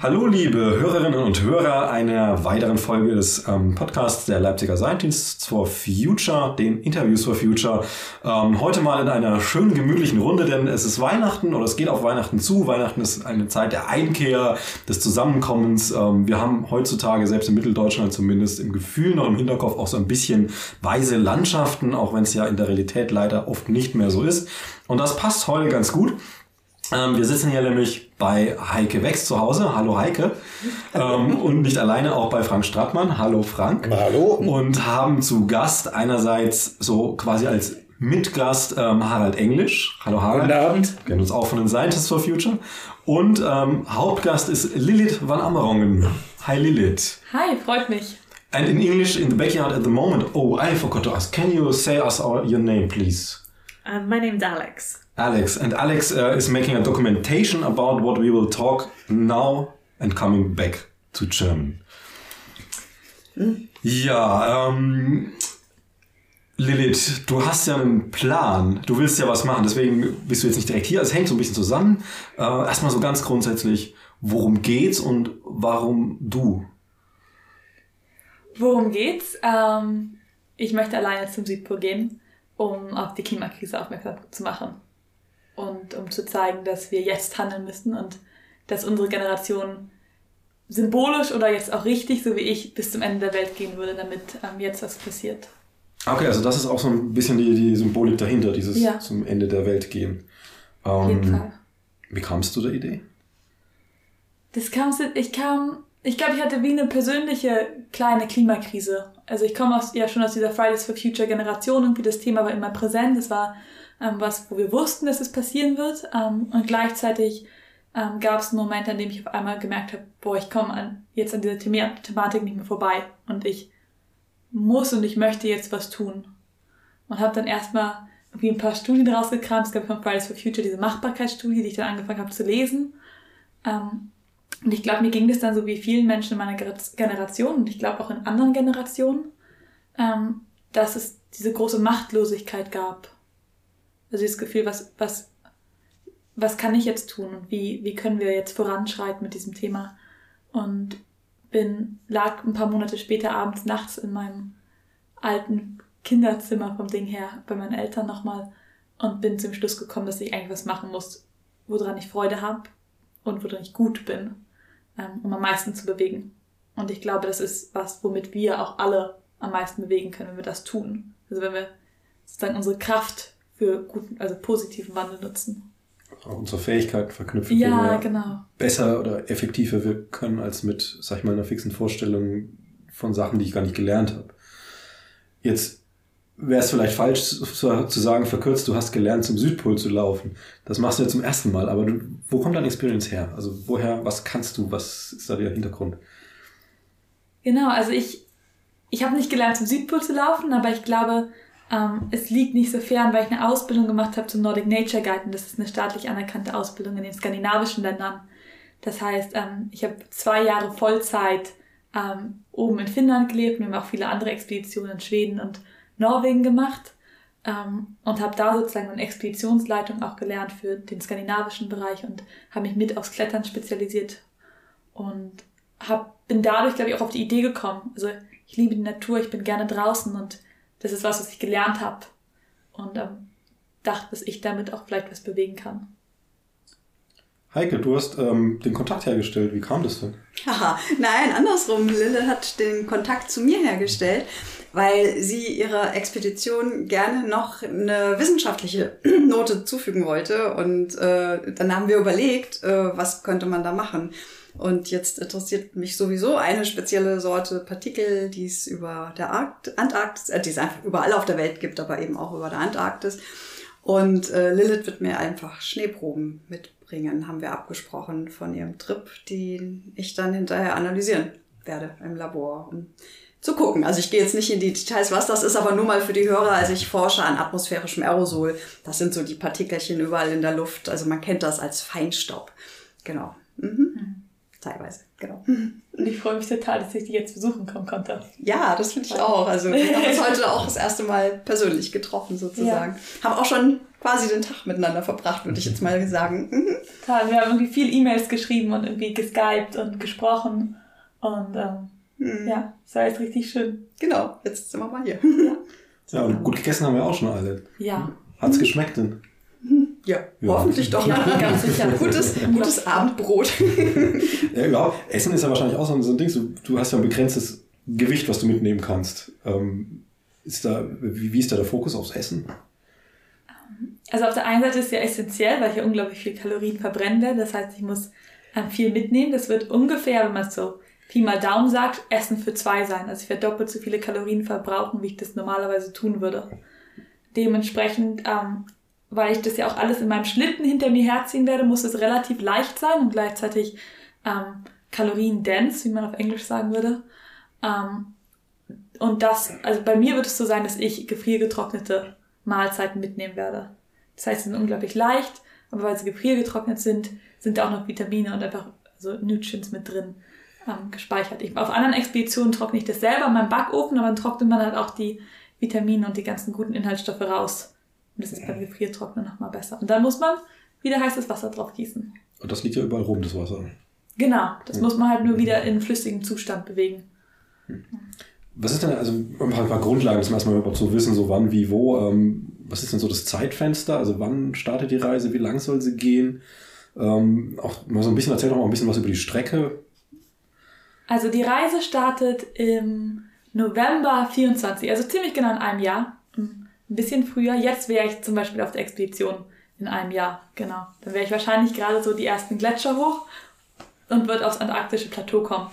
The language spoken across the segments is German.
Hallo liebe Hörerinnen und Hörer einer weiteren Folge des Podcasts der Leipziger Scientists for Future, den Interviews for Future. Heute mal in einer schönen, gemütlichen Runde, denn es ist Weihnachten oder es geht auf Weihnachten zu. Weihnachten ist eine Zeit der Einkehr, des Zusammenkommens. Wir haben heutzutage, selbst in Mitteldeutschland zumindest, im Gefühl noch im Hinterkopf auch so ein bisschen weiße Landschaften, auch wenn es ja in der Realität leider oft nicht mehr so ist. Und das passt heute ganz gut. Wir sitzen hier nämlich bei Heike Wex zu Hause. Hallo Heike. Und nicht alleine, auch bei Frank Strattmann. Hallo Frank. Hallo. Und haben zu Gast einerseits so quasi als Mitgast Harald Englisch. Hallo Harald. Guten Abend. Wir kennen uns auch von den Scientists for Future. Und Hauptgast ist Lilith van Amerongen. Hi Lilith. Hi, freut mich. And in English, in the backyard at the moment. Oh, I forgot to ask. Can you say us your name, please? My name's Alex. Alex. And Alex is making a documentation about what we will talk now and coming back to German. Ja, Lilith, du hast ja einen Plan. Du willst ja was machen, deswegen bist du jetzt nicht direkt hier. Es hängt so ein bisschen zusammen. Erstmal so ganz grundsätzlich, worum geht's und warum du? Worum geht's? Ich möchte alleine zum Südpol gehen, um auf die Klimakrise aufmerksam zu machen. Und um zu zeigen, dass wir jetzt handeln müssen und dass unsere Generation symbolisch oder jetzt auch richtig, so wie ich, bis zum Ende der Welt gehen würde, damit jetzt was passiert. Okay, also das ist auch so ein bisschen die Symbolik dahinter, dieses zum Ende der Welt gehen. Auf jeden Fall. Wie kamst du der Idee? Ich glaube, ich hatte wie eine persönliche kleine Klimakrise. Also ich komme schon aus dieser Fridays for Future Generation und das Thema war immer präsent. Es war was, wo wir wussten, dass es passieren wird. Und gleichzeitig gab es einen Moment, an dem ich auf einmal gemerkt habe, ich komme jetzt an dieser Thematik nicht mehr vorbei. Und ich muss und ich möchte jetzt was tun. Und habe dann erstmal irgendwie ein paar Studien rausgekramt. Es gab von Fridays for Future diese Machbarkeitsstudie, die ich dann angefangen habe zu lesen. Und ich glaube, mir ging das dann so wie vielen Menschen in meiner Generation und ich glaube auch in anderen Generationen, dass es diese große Machtlosigkeit gab. Also dieses Gefühl, was kann ich jetzt tun und wie können wir jetzt voranschreiten mit diesem Thema? Und lag ein paar Monate später abends, nachts in meinem alten Kinderzimmer vom Ding her bei meinen Eltern nochmal und bin zum Schluss gekommen, dass ich eigentlich was machen muss, woran ich Freude habe und woran ich gut bin, um am meisten zu bewegen. Und ich glaube, das ist was, womit wir auch alle am meisten bewegen können, wenn wir das tun. Also wenn wir sozusagen unsere Kraft für guten, also positiven Wandel nutzen. Auch unsere Fähigkeiten verknüpfen, ja, wie wir besser oder effektiver wirken können, als mit, sag ich mal, einer fixen Vorstellung von Sachen, die ich gar nicht gelernt habe. Jetzt wäre es vielleicht falsch zu sagen, verkürzt, du hast gelernt, zum Südpol zu laufen. Das machst du ja zum ersten Mal, aber wo kommt deine Experience her? Also was kannst du, was ist da der Hintergrund? Genau, also ich habe nicht gelernt, zum Südpol zu laufen, aber ich glaube, es liegt nicht so fern, weil ich eine Ausbildung gemacht habe zum Nordic Nature Guide und das ist eine staatlich anerkannte Ausbildung in den skandinavischen Ländern. Das heißt, ich habe 2 Jahre Vollzeit oben in Finnland gelebt, wir haben auch viele andere Expeditionen in Schweden und Norwegen gemacht und habe da sozusagen eine Expeditionsleitung auch gelernt für den skandinavischen Bereich und habe mich mit aufs Klettern spezialisiert und bin dadurch, glaube ich, auch auf die Idee gekommen. Also ich liebe die Natur, ich bin gerne draußen und das ist was ich gelernt habe und dachte, dass ich damit auch vielleicht was bewegen kann. Heike, du hast den Kontakt hergestellt. Wie kam das denn? Haha, nein, andersrum. Lille hat den Kontakt zu mir hergestellt, weil sie ihrer Expedition gerne noch eine wissenschaftliche Note zufügen wollte. Und dann haben wir überlegt, was könnte man da machen. Und jetzt interessiert mich sowieso eine spezielle Sorte Partikel, die es über der Antarktis, die es einfach überall auf der Welt gibt, aber eben auch über der Antarktis. Und Lilith wird mir einfach Schneeproben mitbringen, haben wir abgesprochen von ihrem Trip, die ich dann hinterher analysieren werde im Labor, um zu gucken. Also ich gehe jetzt nicht in die Details, was das ist, aber nur mal für die Hörer. Also ich forsche an atmosphärischem Aerosol. Das sind so die Partikelchen überall in der Luft. Also man kennt das als Feinstaub. Genau. Teilweise. Genau. Und ich freue mich total, dass ich dich jetzt besuchen kommen konnte. Ja, das finde ich auch. Also wir haben uns heute auch das erste Mal persönlich getroffen sozusagen. Ja. Haben auch schon quasi den Tag miteinander verbracht, würde ich jetzt mal sagen. Total, wir haben irgendwie viel E-Mails geschrieben und irgendwie geskypt und gesprochen. Und ja, es war jetzt richtig schön. Genau, jetzt sind wir mal hier. Ja, und gut gegessen haben wir auch schon alle. Ja. Hat's geschmeckt denn? Ja, hoffentlich doch. Ja, ganz sicher. Gutes Abendbrot. Ja, überhaupt. Essen ist ja wahrscheinlich auch so ein Ding. Du hast ja ein begrenztes Gewicht, was du mitnehmen kannst. Wie ist da der Fokus aufs Essen? Also auf der einen Seite ist es ja essentiell, weil ich ja unglaublich viel Kalorien verbrennen werde. Das heißt, ich muss viel mitnehmen. Das wird ungefähr, wenn man es so Pi mal Daumen sagt, Essen für 2 sein. Also ich werde doppelt so viele Kalorien verbrauchen, wie ich das normalerweise tun würde. Dementsprechend, weil ich das ja auch alles in meinem Schlitten hinter mir herziehen werde, muss es relativ leicht sein und gleichzeitig kaloriendense, wie man auf Englisch sagen würde. Und das, also bei mir wird es so sein, dass ich gefriergetrocknete Mahlzeiten mitnehmen werde. Das heißt, sie sind unglaublich leicht, aber weil sie gefriergetrocknet sind, sind da auch noch Vitamine und einfach so Nutrients mit drin gespeichert. Auf anderen Expeditionen trockne ich das selber in meinem Backofen, aber dann trocknet man halt auch die Vitamine und die ganzen guten Inhaltsstoffe raus. Und das ist beim Gefriertrocknen nochmal besser. Und dann muss man wieder heißes Wasser drauf gießen. Und das liegt ja überall rum, das Wasser. Genau, das muss man halt nur wieder in flüssigem Zustand bewegen. Was ist denn, also ein paar Grundlagen, dass wir erstmal überhaupt so wissen, so wann, wie, wo. Was ist denn so das Zeitfenster? Also wann startet die Reise? Wie lang soll sie gehen? Auch mal so ein bisschen, erzähl doch mal ein bisschen was über die Strecke. Also die Reise startet im November 24, also ziemlich genau in einem Jahr. Ein bisschen früher. Jetzt wäre ich zum Beispiel auf der Expedition in einem Jahr, genau. Dann wäre ich wahrscheinlich gerade so die ersten Gletscher hoch und wird aufs antarktische Plateau kommen.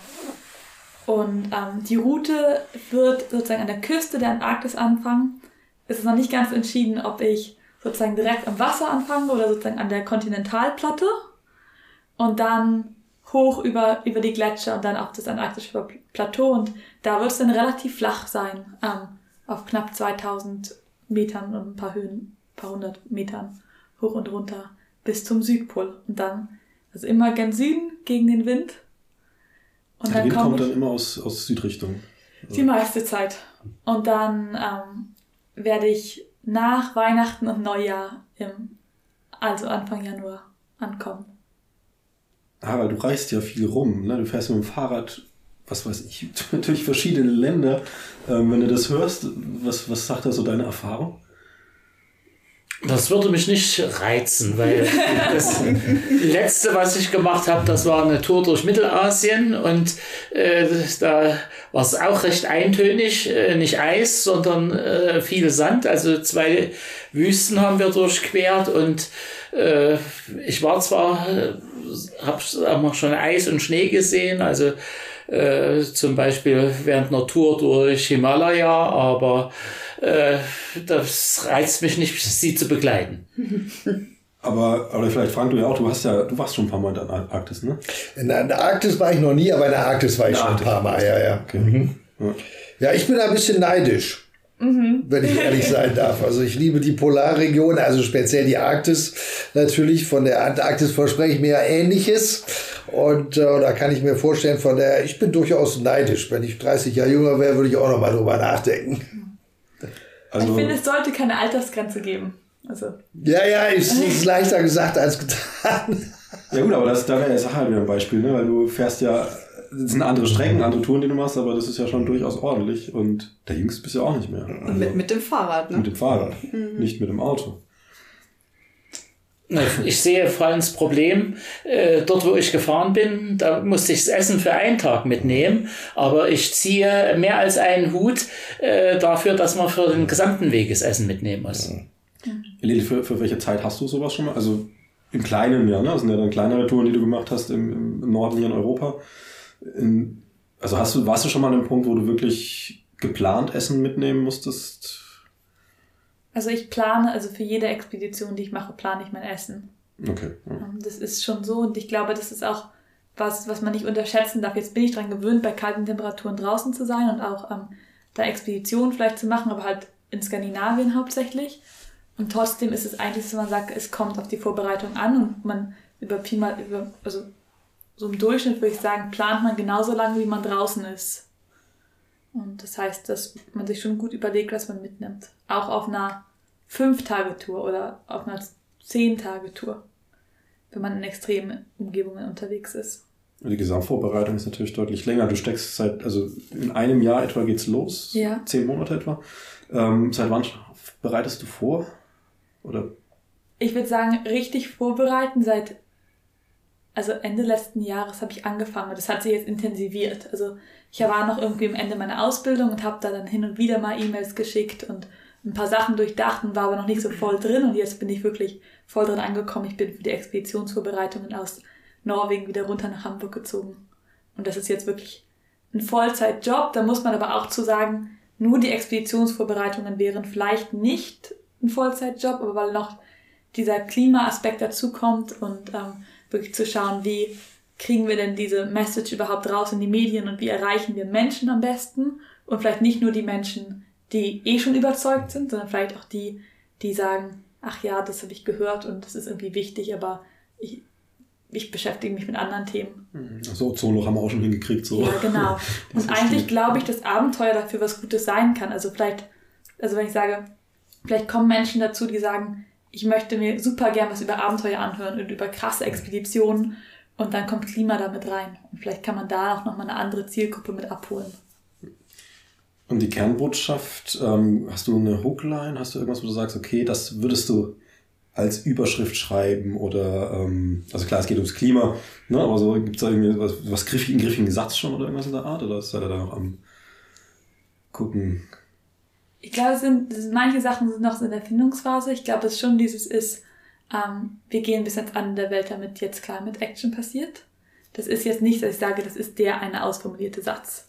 Und die Route wird sozusagen an der Küste der Antarktis anfangen. Es ist noch nicht ganz entschieden, ob ich sozusagen direkt am Wasser anfange oder sozusagen an der Kontinentalplatte und dann hoch über die Gletscher und dann auf das antarktische Plateau. Und da wird es dann relativ flach sein, auf knapp 2000 Metern und ein paar hundert Metern hoch und runter bis zum Südpol. Und dann, also immer gen Süden gegen den Wind. Und der Wind kommt dann immer aus Südrichtung. Die meiste Zeit. Und dann werde ich nach Weihnachten und Neujahr also Anfang Januar ankommen. Weil du reist ja viel rum, ne? Du fährst mit dem Fahrrad, was weiß ich, natürlich verschiedene Länder. Wenn du das hörst, was sagt da so deine Erfahrung? Das würde mich nicht reizen, weil das letzte, was ich gemacht habe, das war eine Tour durch Mittelasien und da war es auch recht eintönig, nicht Eis, sondern viel Sand, also 2 Wüsten haben wir durchquert und ich war zwar, habe auch schon Eis und Schnee gesehen, also zum Beispiel während einer Tour durch Himalaya, aber das reizt mich nicht, sie zu begleiten. Aber vielleicht, Frank, du ja auch, du warst schon ein paar Mal in der Antarktis, ne? In der Antarktis war ich noch nie, aber in der Arktis war ich schon ein paar Mal, ja. Okay. Ja, ich bin ein bisschen neidisch. Wenn ich ehrlich sein darf. Also ich liebe die Polarregion, also speziell die Arktis natürlich. Von der Antarktis verspreche ich mir ja Ähnliches. Und da kann ich mir vorstellen, ich bin durchaus neidisch. Wenn ich 30 Jahre jünger wäre, würde ich auch noch mal drüber nachdenken. Also, ich finde, es sollte keine Altersgrenze geben. Also. Ja, ist leichter gesagt als getan. Ja gut, aber da wäre jetzt halt wieder ein Beispiel, ne? Weil du fährst ja, das sind andere Strecken, andere Touren, die du machst, aber das ist ja schon durchaus ordentlich und der Jüngste bist du ja auch nicht mehr. Also mit dem Fahrrad, ne? Mit dem Fahrrad, nicht mit dem Auto. Ich sehe vor allem das Problem, dort wo ich gefahren bin, da musste ich das Essen für einen Tag mitnehmen, aber ich ziehe mehr als einen Hut dafür, dass man für den gesamten Weg das Essen mitnehmen muss. Lili, für welche Zeit hast du sowas schon mal? Also im Kleinen, ja, ne? Das sind ja dann kleinere Touren, die du gemacht hast im Norden hier in Europa. Warst du schon mal an einem Punkt, wo du wirklich geplant Essen mitnehmen musstest? Also ich plane, also für jede Expedition, die ich mache, plane ich mein Essen. Okay. Ja. Das ist schon so und ich glaube, das ist auch was man nicht unterschätzen darf. Jetzt bin ich daran gewöhnt, bei kalten Temperaturen draußen zu sein und auch da Expeditionen vielleicht zu machen, aber halt in Skandinavien hauptsächlich. Und trotzdem ist es eigentlich, dass man sagt, es kommt auf die Vorbereitung an und man so im Durchschnitt würde ich sagen, plant man genauso lange, wie man draußen ist. Und das heißt, dass man sich schon gut überlegt, was man mitnimmt. Auch auf einer 5-Tage-Tour oder auf einer 10-Tage-Tour, wenn man in extremen Umgebungen unterwegs ist. Die Gesamtvorbereitung ist natürlich deutlich länger. Du steckst also in einem Jahr etwa geht's los. Ja. 10 Monate etwa. Seit wann bereitest du vor? Oder? Ich würde sagen, richtig vorbereiten also Ende letzten Jahres habe ich angefangen und das hat sich jetzt intensiviert. Also ich war noch irgendwie am Ende meiner Ausbildung und habe da dann hin und wieder mal E-Mails geschickt und ein paar Sachen durchdacht und war aber noch nicht so voll drin und jetzt bin ich wirklich voll drin angekommen. Ich bin für die Expeditionsvorbereitungen aus Norwegen wieder runter nach Hamburg gezogen. Und das ist jetzt wirklich ein Vollzeitjob. Da muss man aber auch zu sagen, nur die Expeditionsvorbereitungen wären vielleicht nicht ein Vollzeitjob, aber weil noch dieser Klimaaspekt dazu kommt und wirklich zu schauen, wie kriegen wir denn diese Message überhaupt raus in die Medien und wie erreichen wir Menschen am besten und vielleicht nicht nur die Menschen, die schon überzeugt sind, sondern vielleicht auch die sagen, ach ja, das habe ich gehört und das ist irgendwie wichtig, aber ich beschäftige mich mit anderen Themen. So, Ozonloch haben wir auch schon hingekriegt. So. Ja, genau. Und eigentlich glaube ich, dass Abenteuer dafür was Gutes sein kann. Also wenn ich sage, vielleicht kommen Menschen dazu, die sagen, ich möchte mir super gern was über Abenteuer anhören und über krasse Expeditionen und dann kommt Klima damit rein. Und vielleicht kann man da auch nochmal eine andere Zielgruppe mit abholen. Und die Kernbotschaft, hast du eine Hookline? Hast du irgendwas, wo du sagst, okay, das würdest du als Überschrift schreiben oder, also klar, es geht ums Klima, ne, aber so gibt es da irgendwie was griffigen Satz schon oder irgendwas in der Art oder seid ihr da noch am gucken? Ich glaube, manche Sachen sind noch in der Findungsphase. Ich glaube, es schon wir gehen bis ans Ende der Welt, damit jetzt Climate Action passiert. Das ist jetzt nicht, dass ich sage, das ist der eine ausformulierte Satz.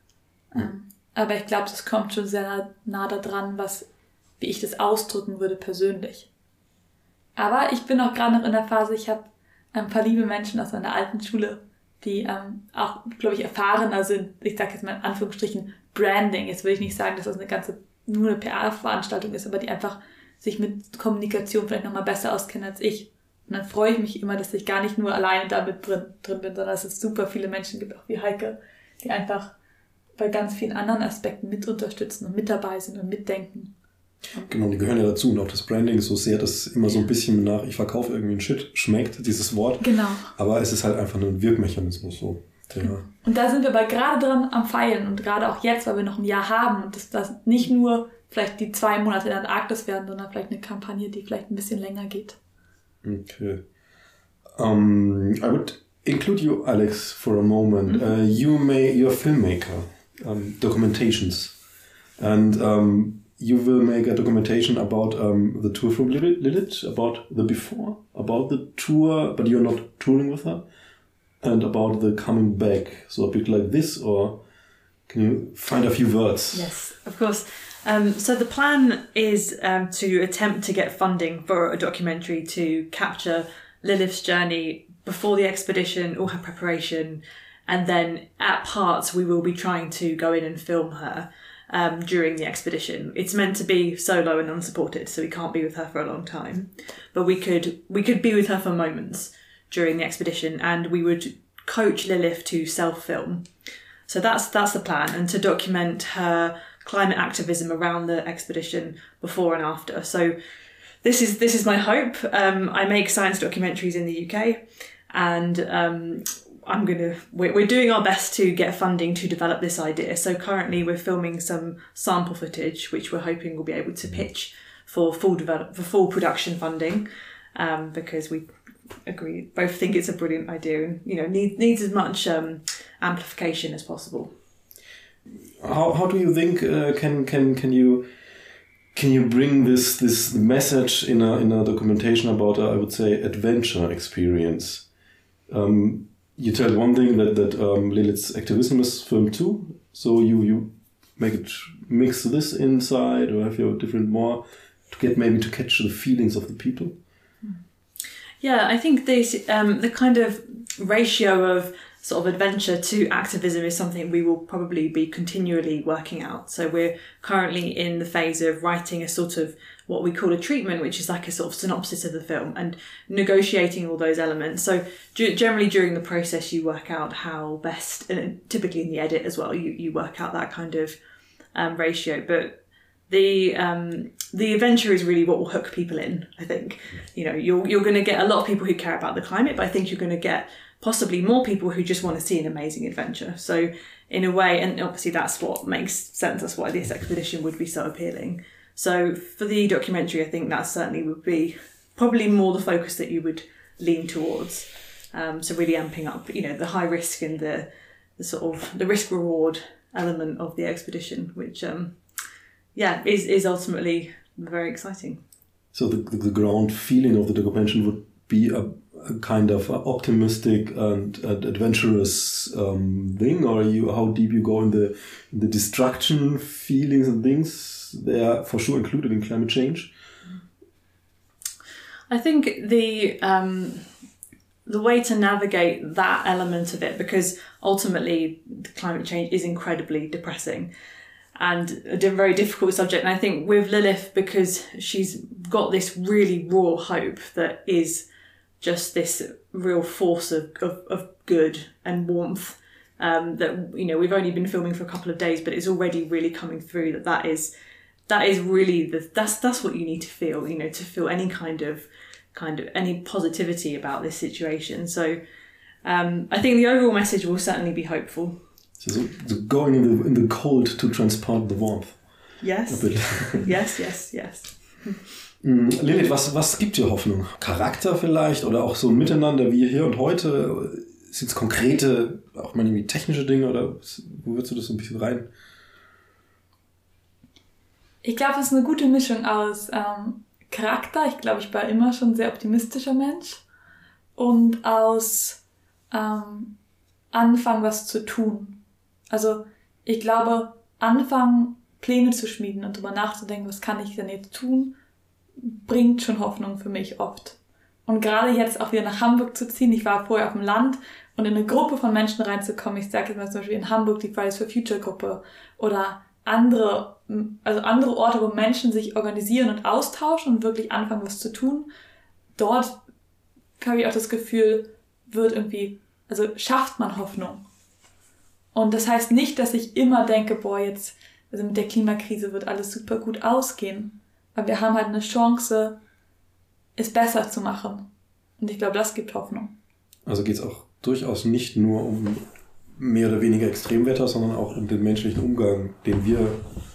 Aber ich glaube, das kommt schon sehr nah da dran, wie ich das ausdrücken würde persönlich. Aber ich bin auch gerade noch in der Phase, ich habe ein paar liebe Menschen aus meiner alten Schule, die auch, glaube ich, erfahrener sind, ich sage jetzt mal in Anführungsstrichen Branding. Jetzt will ich nicht sagen, dass das nur eine PR-Veranstaltung ist, aber die einfach sich mit Kommunikation vielleicht nochmal besser auskennen als ich. Und dann freue ich mich immer, dass ich gar nicht nur alleine damit drin bin, sondern dass es super viele Menschen gibt, auch wie Heike, die einfach bei ganz vielen anderen Aspekten mit unterstützen und mit dabei sind und mitdenken. Genau, die gehören ja dazu. Und auch das Branding ist so sehr, dass immer so ein bisschen nach ich verkaufe irgendwie einen Shit schmeckt, dieses Wort. Genau. Aber es ist halt einfach nur ein Wirkmechanismus so. Und da sind wir aber gerade dran am Feilen und gerade auch jetzt, weil wir noch ein Jahr haben und das nicht nur vielleicht die 2 Monate in der Antarktis werden, sondern vielleicht eine Kampagne, die vielleicht ein bisschen länger geht. Okay. I would include you, Alex, for a moment. You're a filmmaker, documentations. And you will make a documentation about the tour from Lilith, about the before, about the tour, but you're not touring with her, and about the coming back. So a bit like this, or can you find a few words? Yes, of course. So the plan is to attempt to get funding for a documentary to capture Lilith's journey before the expedition, all her preparation, and then at parts we will be trying to go in and film her during the expedition. It's meant to be solo and unsupported, so we can't be with her for a long time, but we could be with her for moments during the expedition, and we would coach Lilith to self-film. So that's the plan, and to document her climate activism around the expedition before and after. So this is my hope. I make science documentaries in the UK, and we're doing our best to get funding to develop this idea. So currently we're filming some sample footage, which we're hoping we'll be able to pitch for full production funding, because we both think it's a brilliant idea and needs as much amplification as possible. How do you think can you bring this message in a documentation about I would say adventure experience? You tell one thing that Lilith's activism is filmed too, so you make it mix this inside, or have you different more to catch the feelings of the people? Yeah, I think this the kind of ratio of sort of adventure to activism is something we will probably be continually working out. So we're currently in the phase of writing a sort of what we call a treatment, which is like a sort of synopsis of the film, and negotiating all those elements. So generally during the process you work out how best, and typically in the edit as well, you work out that kind of ratio. But the adventure is really what will hook people in, I think. You're going to get a lot of people who care about the climate, but I think you're going to get possibly more people who just want to see an amazing adventure. So in a way, and obviously that's what makes sense, that's why this expedition would be so appealing. So for the documentary, I think that certainly would be probably more the focus that you would lean towards. So really amping up, the high risk and the sort of the risk reward element of the expedition, which is ultimately very exciting. So the ground feeling of the documentary would be a kind of optimistic and adventurous thing, or how deep you go in the destruction feelings and things? They are for sure included in climate change. I think the way to navigate that element of it, because ultimately climate change is incredibly depressing and a very difficult subject. And I think with Lilith, because she's got this really raw hope that is just this real force of good and warmth, that we've only been filming for a couple of days, but it's already really coming through that is really that's what you need to feel, to feel any kind of any positivity about this situation. So I think the overall message will certainly be hopeful. So going in the cold to transport the warmth. Yes. yes. Lilith, was gibt dir Hoffnung? Charakter vielleicht oder auch so ein Miteinander wie hier und heute? Sind es konkrete, auch mal irgendwie technische Dinge, oder wo würdest du das so ein bisschen rein? Ich glaube, es ist eine gute Mischung aus Charakter. Ich glaube, ich war immer schon ein sehr optimistischer Mensch. Und aus Anfangen, was zu tun. Also ich glaube, anfangen, Pläne zu schmieden und darüber nachzudenken, was kann ich denn jetzt tun, bringt schon Hoffnung für mich oft. Und gerade jetzt auch wieder nach Hamburg zu ziehen, ich war vorher auf dem Land, und in eine Gruppe von Menschen reinzukommen, ich sage jetzt mal zum Beispiel in Hamburg die Fridays for Future Gruppe oder andere Orte, wo Menschen sich organisieren und austauschen und wirklich anfangen, was zu tun, dort habe ich auch das Gefühl, schafft man Hoffnung. Und das heißt nicht, dass ich immer denke, mit der Klimakrise wird alles super gut ausgehen. Aber wir haben halt eine Chance, es besser zu machen. Und ich glaube, das gibt Hoffnung. Also geht es auch durchaus nicht nur um mehr oder weniger Extremwetter, sondern auch um den menschlichen Umgang, den wir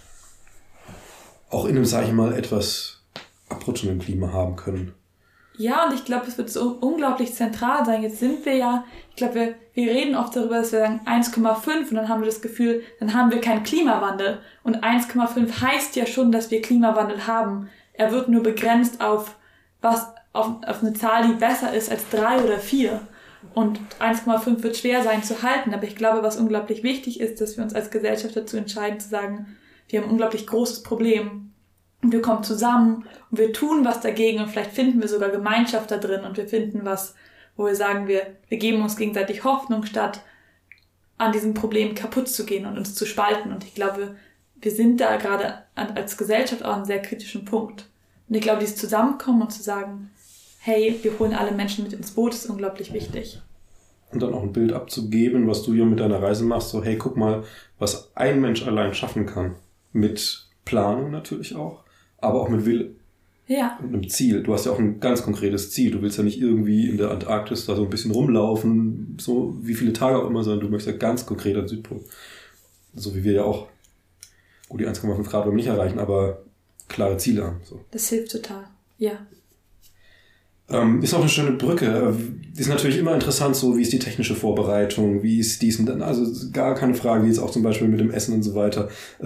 auch in einem, sage ich mal, etwas abrutschenden Klima haben können. Ja, und ich glaube, es wird so unglaublich zentral sein. Jetzt sind wir wir reden oft darüber, dass wir sagen 1,5 und dann haben wir das Gefühl, dann haben wir keinen Klimawandel. Und 1,5 heißt ja schon, dass wir Klimawandel haben. Er wird nur begrenzt auf eine Zahl, die besser ist als 3 oder 4. Und 1,5 wird schwer sein zu halten. Aber ich glaube, was unglaublich wichtig ist, dass wir uns als Gesellschaft dazu entscheiden, zu sagen, wir haben ein unglaublich großes Problem. Und wir kommen zusammen und wir tun was dagegen und vielleicht finden wir sogar Gemeinschaft da drin und wir finden was, wo wir sagen, wir geben uns gegenseitig Hoffnung, statt an diesem Problem kaputt zu gehen und uns zu spalten. Und ich glaube, wir sind da gerade als Gesellschaft auch an einem sehr kritischen Punkt. Und ich glaube, dieses Zusammenkommen und zu sagen, hey, wir holen alle Menschen mit ins Boot, ist unglaublich wichtig. Und dann auch ein Bild abzugeben, was du hier mit deiner Reise machst, so hey, guck mal, was ein Mensch allein schaffen kann. Mit Planung natürlich auch, aber auch mit Wille. Ja. Und einem Ziel. Du hast ja auch ein ganz konkretes Ziel. Du willst ja nicht irgendwie in der Antarktis da so ein bisschen rumlaufen, so wie viele Tage auch immer, sondern du möchtest ja ganz konkret an den Südpol. So wie wir ja auch. Gut, die 1,5 Grad wollen wir nicht erreichen, aber klare Ziele haben. So. Das hilft total. Ja. Ist auch eine schöne Brücke. Ist natürlich immer interessant, so wie ist die technische Vorbereitung, wie ist dies und dann, also gar keine Frage, wie ist auch zum Beispiel mit dem Essen und so weiter.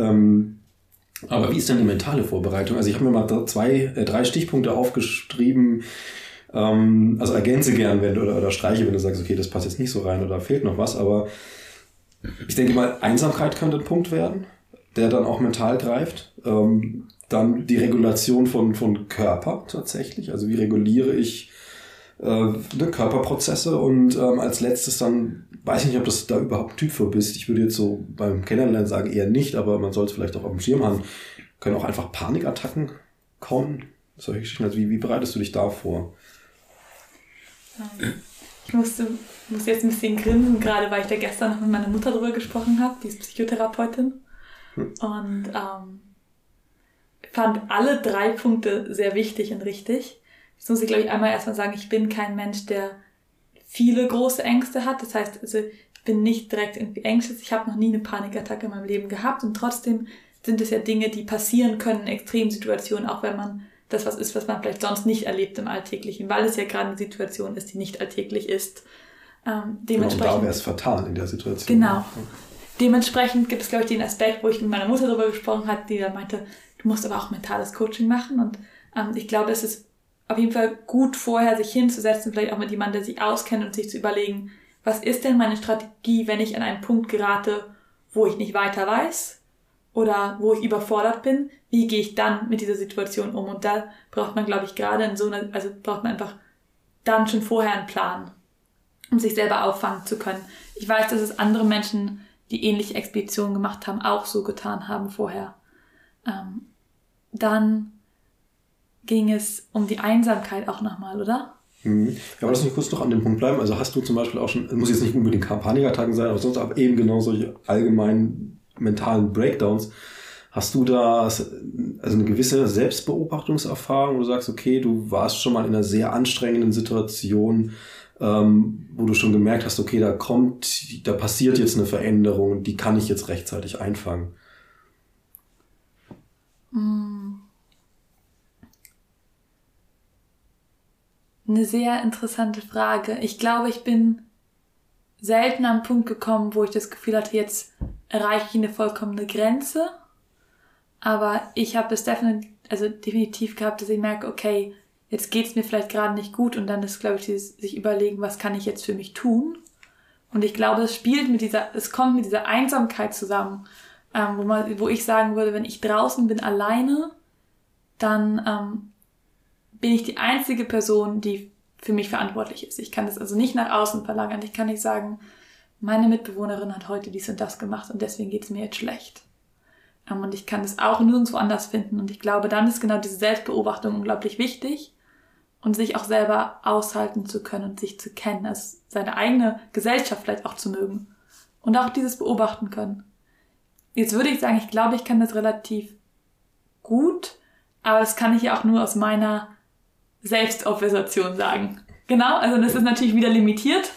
Aber wie ist denn die mentale Vorbereitung? Also ich habe mir mal 3 Stichpunkte aufgeschrieben. Also ergänze gern, wenn du oder streiche, wenn du sagst, okay, das passt jetzt nicht so rein oder fehlt noch was. Aber ich denke mal, Einsamkeit kann der Punkt werden, der dann auch mental greift. Dann die Regulation von Körper tatsächlich. Also wie reguliere ich Körperprozesse und als letztes dann, weiß ich nicht, ob das da überhaupt ein Typ für bist. Ich würde jetzt so beim Kennenlernen sagen, eher nicht, aber man soll es vielleicht auch auf dem Schirm haben. Können auch einfach Panikattacken kommen. Solche Geschichten. Also wie bereitest du dich da vor? Ich muss jetzt ein bisschen grinsen, gerade weil ich da gestern noch mit meiner Mutter drüber gesprochen habe, die ist Psychotherapeutin. Und fand alle 3 Punkte sehr wichtig und richtig. Jetzt muss ich, glaube ich, einmal erstmal sagen, ich bin kein Mensch, der viele große Ängste hat. Das heißt, also ich bin nicht direkt irgendwie ängstlich. Ich habe noch nie eine Panikattacke in meinem Leben gehabt. Und trotzdem sind es ja Dinge, die passieren können in Extremsituationen, auch wenn man das was ist, was man vielleicht sonst nicht erlebt im Alltäglichen, weil es ja gerade eine Situation ist, die nicht alltäglich ist. Dementsprechend, da wäre es fatal in der Situation. Genau. Dementsprechend gibt es, glaube ich, den Aspekt, wo ich mit meiner Mutter darüber gesprochen habe, die da meinte, du musst aber auch mentales Coaching machen. Und ich glaube, es ist auf jeden Fall gut, vorher sich hinzusetzen, vielleicht auch mit jemandem, der sich auskennt und sich zu überlegen, was ist denn meine Strategie, wenn ich an einen Punkt gerate, wo ich nicht weiter weiß oder wo ich überfordert bin, wie gehe ich dann mit dieser Situation um? Und da braucht man, glaube ich, gerade in so einer, also braucht man einfach dann schon vorher einen Plan, um sich selber auffangen zu können. Ich weiß, dass es andere Menschen, die ähnliche Expeditionen gemacht haben, auch so getan haben vorher. Dann ging es um die Einsamkeit auch nochmal, oder? Ja, aber lass mich kurz noch an dem Punkt bleiben. Also hast du zum Beispiel auch schon, muss jetzt nicht unbedingt Panikattacken sein, aber sonst aber eben genau solche allgemeinen mentalen Breakdowns. Hast du da also eine gewisse Selbstbeobachtungserfahrung, wo du sagst, okay, du warst schon mal in einer sehr anstrengenden Situation, wo du schon gemerkt hast, okay, da passiert jetzt eine Veränderung, die kann ich jetzt rechtzeitig einfangen? Eine sehr interessante Frage. Ich glaube, ich bin selten an einen Punkt gekommen, wo ich das Gefühl hatte, jetzt erreiche ich eine vollkommene Grenze. Aber ich habe es definitiv gehabt, dass ich merke, okay, jetzt geht's mir vielleicht gerade nicht gut und dann ist, glaube ich, dieses sich überlegen, was kann ich jetzt für mich tun? Und ich glaube, es kommt mit dieser Einsamkeit zusammen, wo ich sagen würde, wenn ich draußen bin alleine, dann bin ich die einzige Person, die für mich verantwortlich ist. Ich kann das also nicht nach außen verlagern. Ich kann nicht sagen, meine Mitbewohnerin hat heute dies und das gemacht und deswegen geht's mir jetzt schlecht. Und ich kann das auch nirgendwo anders finden. Und ich glaube, dann ist genau diese Selbstbeobachtung unglaublich wichtig und sich auch selber aushalten zu können und sich zu kennen, also seine eigene Gesellschaft vielleicht auch zu mögen und auch dieses beobachten können. Jetzt würde ich sagen, ich glaube, ich kann das relativ gut, aber das kann ich ja auch nur aus meiner Selbstobservation sagen. Genau, also das ist natürlich wieder limitiert.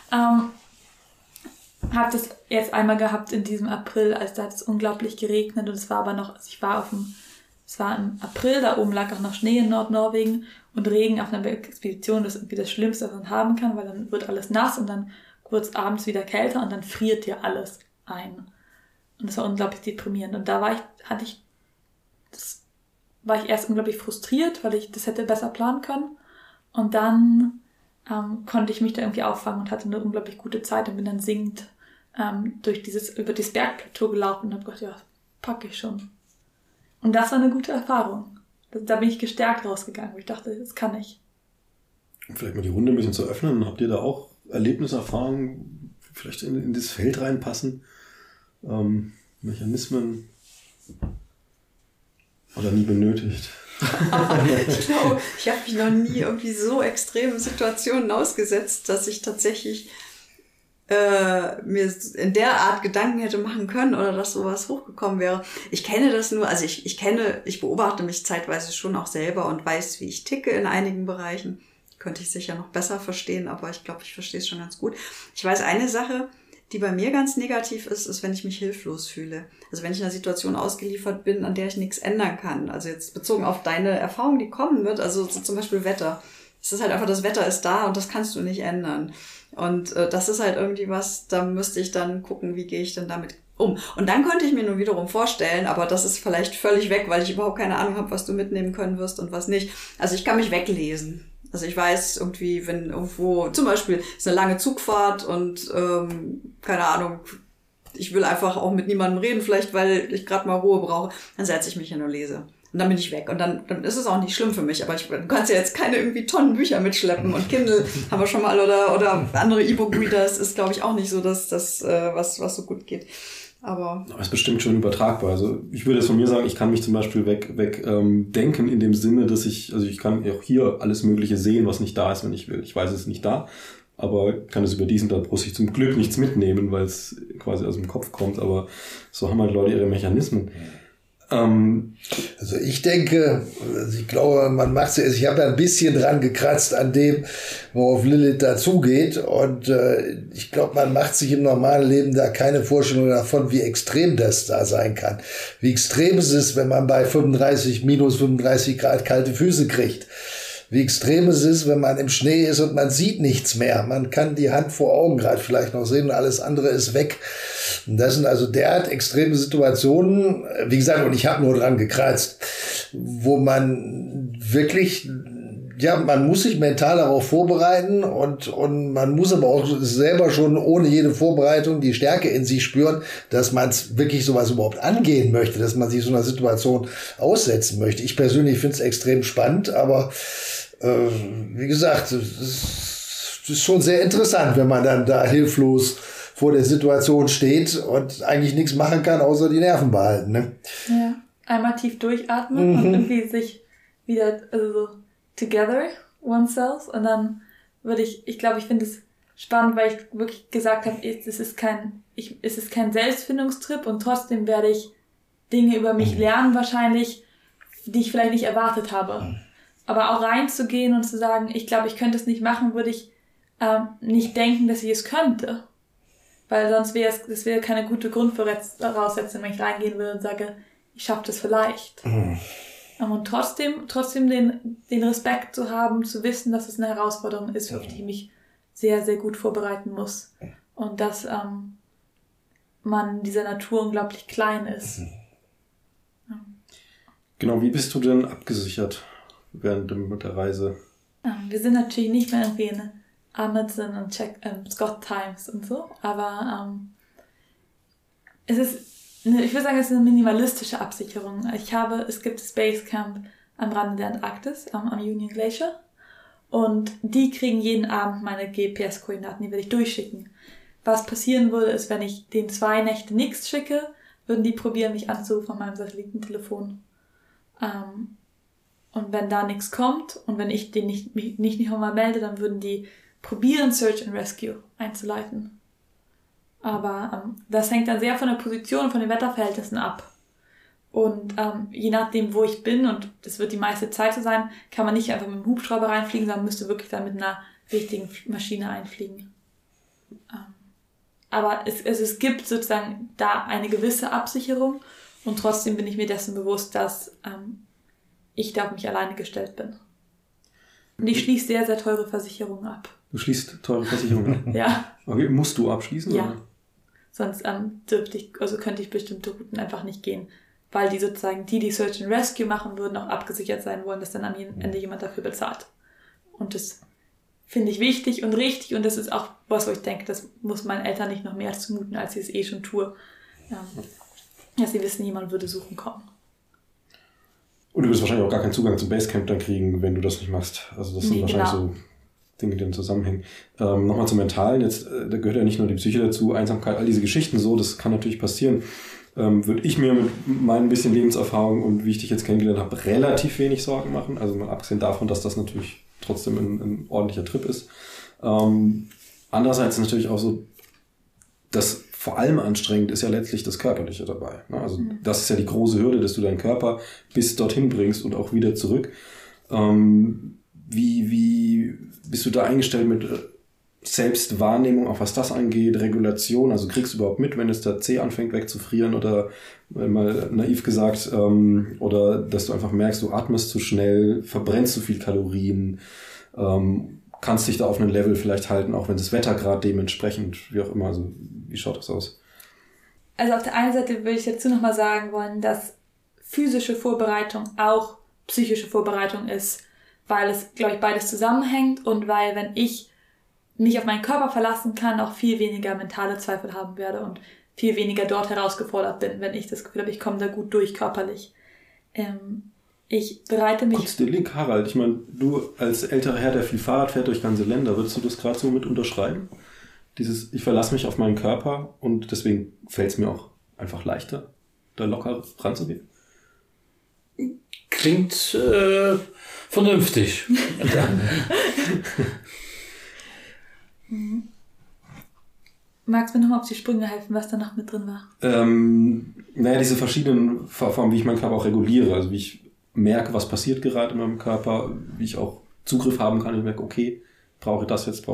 Habe das jetzt einmal gehabt in diesem April, als da hat es unglaublich geregnet und es war aber noch, also es war im April, da oben lag auch noch Schnee in Nordnorwegen und Regen auf einer Expedition, das ist irgendwie das Schlimmste, was man haben kann, weil dann wird alles nass und dann wird es abends wieder kälter und dann friert dir alles ein. Und das war unglaublich deprimierend und da war ich erst unglaublich frustriert, weil ich das hätte besser planen können und dann konnte ich mich da irgendwie auffangen und hatte eine unglaublich gute Zeit und bin dann singend über dieses Bergplateau gelaufen und habe gedacht, ja, packe ich schon. Und das war eine gute Erfahrung. Da bin ich gestärkt rausgegangen, wo ich dachte, das kann ich. Vielleicht mal die Runde ein bisschen zu öffnen. Habt ihr da auch Erlebnisse, Erfahrungen, vielleicht in das Feld reinpassen? Mechanismen oder nie benötigt? Ich glaube, ich habe mich noch nie irgendwie so extremen Situationen ausgesetzt, dass ich tatsächlich mir in der Art Gedanken hätte machen können oder dass sowas hochgekommen wäre. Ich kenne das nur, also ich beobachte mich zeitweise schon auch selber und weiß, wie ich ticke in einigen Bereichen. Könnte ich sicher noch besser verstehen, aber ich glaube, ich verstehe es schon ganz gut. Ich weiß, eine Sache, die bei mir ganz negativ ist, wenn ich mich hilflos fühle. Also wenn ich in einer Situation ausgeliefert bin, an der ich nichts ändern kann. Also jetzt bezogen auf deine Erfahrung, die kommen wird, also so zum Beispiel Wetter. Es ist halt einfach, das Wetter ist da und das kannst du nicht ändern. Und das ist halt irgendwie was, da müsste ich dann gucken, wie gehe ich denn damit um. Und dann könnte ich mir nur wiederum vorstellen, aber das ist vielleicht völlig weg, weil ich überhaupt keine Ahnung habe, was du mitnehmen können wirst und was nicht. Also ich kann mich weglesen. Also ich weiß irgendwie, wenn irgendwo, zum Beispiel ist eine lange Zugfahrt und keine Ahnung, ich will einfach auch mit niemandem reden, vielleicht weil ich gerade mal Ruhe brauche, dann setze ich mich hin und lese. Und dann bin ich weg. Und dann ist es auch nicht schlimm für mich. Aber du kannst ja jetzt keine irgendwie Tonnen Bücher mitschleppen. Und Kindle haben wir schon mal oder andere E-Book-Readers ist, glaube ich, auch nicht so, dass das was so gut geht. Aber ist bestimmt schon übertragbar. Also ich würde jetzt von mir sagen, ich kann mich zum Beispiel denken in dem Sinne, dass ich kann auch hier alles Mögliche sehen, was nicht da ist, wenn ich will. Ich weiß, es ist nicht da, aber kann es über diesen da brust ich zum Glück nichts mitnehmen, weil es quasi aus dem Kopf kommt. Aber so haben halt Leute ihre Mechanismen. Also ich denke, ich glaube, ich habe ja ein bisschen dran gekratzt an dem, worauf Lilith dazugeht und ich glaube, man macht sich im normalen Leben da keine Vorstellung davon, wie extrem das da sein kann. Wie extrem es ist, wenn man bei minus 35 Grad kalte Füße kriegt. Wie extrem es ist, wenn man im Schnee ist und man sieht nichts mehr. Man kann die Hand vor Augen gerade vielleicht noch sehen und alles andere ist weg. Und das sind also derart extreme Situationen, wie gesagt, und ich habe nur dran gekratzt, wo man wirklich, ja, man muss sich mental darauf vorbereiten und man muss aber auch selber schon ohne jede Vorbereitung die Stärke in sich spüren, dass man wirklich sowas überhaupt angehen möchte, dass man sich so einer Situation aussetzen möchte. Ich persönlich finde es extrem spannend, aber wie gesagt, es ist schon sehr interessant, wenn man dann da hilflos vor der Situation steht und eigentlich nichts machen kann, außer die Nerven behalten. Ne? Ja, einmal tief durchatmen und irgendwie sich wieder, also so together oneself, und dann würde ich glaube, ich finde es spannend, weil ich wirklich gesagt habe, es ist kein Selbstfindungstrip und trotzdem werde ich Dinge über mich lernen wahrscheinlich, die ich vielleicht nicht erwartet habe. Aber auch reinzugehen und zu sagen, ich glaube, ich könnte es nicht machen, würde ich nicht denken, dass ich es könnte. Weil sonst das wäre keine gute Grundvoraussetzung, wenn ich reingehen würde und sage, ich schaffe das vielleicht. Und trotzdem den Respekt zu haben, zu wissen, dass es eine Herausforderung ist, auf die ich mich sehr, sehr gut vorbereiten muss. Und dass man in dieser Natur unglaublich klein ist. Ja. Genau, wie bist du denn abgesichert während der Reise? Wir sind natürlich nicht mehr irgendwie in Amazon und Scott Times und so, aber es ist, ich würde sagen, es ist eine minimalistische Absicherung. Es gibt das Basecamp am Rande der Antarktis, am Union Glacier, und die kriegen jeden Abend meine GPS-Koordinaten, die werde ich durchschicken. Was passieren würde, ist, wenn ich den 2 Nächte nichts schicke, würden die probieren, mich anzurufen von meinem Satellitentelefon. Und wenn da nichts kommt und wenn ich den nicht nochmal melde, dann würden die probieren, Search and Rescue einzuleiten. Aber das hängt dann sehr von der Position und von den Wetterverhältnissen ab. Und je nachdem, wo ich bin, und das wird die meiste Zeit so sein, kann man nicht einfach mit dem Hubschrauber reinfliegen, sondern müsste wirklich dann mit einer richtigen Maschine einfliegen. Aber es gibt sozusagen da eine gewisse Absicherung, und trotzdem bin ich mir dessen bewusst, dass ich da auf mich alleine gestellt bin. Und ich schließe sehr, sehr teure Versicherungen ab. Du schließt teure Versicherungen ab? Ja. Okay, musst du abschließen? Ja. Oder? Sonst könnte ich bestimmte Routen einfach nicht gehen. Weil die sozusagen, die Search and Rescue machen würden, auch abgesichert sein wollen, dass dann am Ende jemand dafür bezahlt. Und das finde ich wichtig und richtig, und das ist auch was, wo ich denke, das muss meinen Eltern nicht noch mehr zumuten, als sie es eh schon tue. Dass sie wissen, jemand würde suchen kommen. Und du wirst wahrscheinlich auch gar keinen Zugang zum Basecamp dann kriegen, wenn du das nicht machst. Also das sind wahrscheinlich so Dinge, die dann zusammenhängen. Nochmal zum Mentalen, jetzt, da gehört ja nicht nur die Psyche dazu, Einsamkeit, all diese Geschichten so, das kann natürlich passieren. Würde ich mir mit meinem bisschen Lebenserfahrung und wie ich dich jetzt kennengelernt habe, relativ wenig Sorgen machen. Also mal abgesehen davon, dass das natürlich trotzdem ein ordentlicher Trip ist. Andererseits ist natürlich auch so, dass vor allem anstrengend ist ja letztlich das Körperliche dabei. Also das ist ja die große Hürde, dass du deinen Körper bis dorthin bringst und auch wieder zurück. Wie bist du da eingestellt mit Selbstwahrnehmung, auch was das angeht, Regulation? Also kriegst du überhaupt mit, wenn es der Zeh anfängt wegzufrieren, oder mal naiv gesagt, oder dass du einfach merkst, du atmest zu schnell, verbrennst zu viel Kalorien, kannst dich da auf einem Level vielleicht halten, auch wenn das Wetter gerade dementsprechend, wie auch immer, also wie schaut das aus? Also auf der einen Seite würde ich dazu nochmal sagen wollen, dass physische Vorbereitung auch psychische Vorbereitung ist, weil es, glaube ich, beides zusammenhängt, und weil, wenn ich mich auf meinen Körper verlassen kann, auch viel weniger mentale Zweifel haben werde und viel weniger dort herausgefordert bin, wenn ich das Gefühl habe, ich komme da gut durch körperlich. Ich bereite mich... Kurz den Link, Harald. Ich meine, du als älterer Herr, der viel Fahrrad fährt durch ganze Länder, würdest du das gerade so mit unterschreiben? Ich verlasse mich auf meinen Körper und deswegen fällt es mir auch einfach leichter, da locker ranzugehen. Klingt vernünftig. Magst du mir nochmal auf die Sprünge helfen, was da noch mit drin war? Diese verschiedenen Formen, wie ich meinen Körper auch reguliere, also wie ich merke, was passiert gerade in meinem Körper, wie ich auch Zugriff haben kann. Ich merke, okay, brauche das jetzt.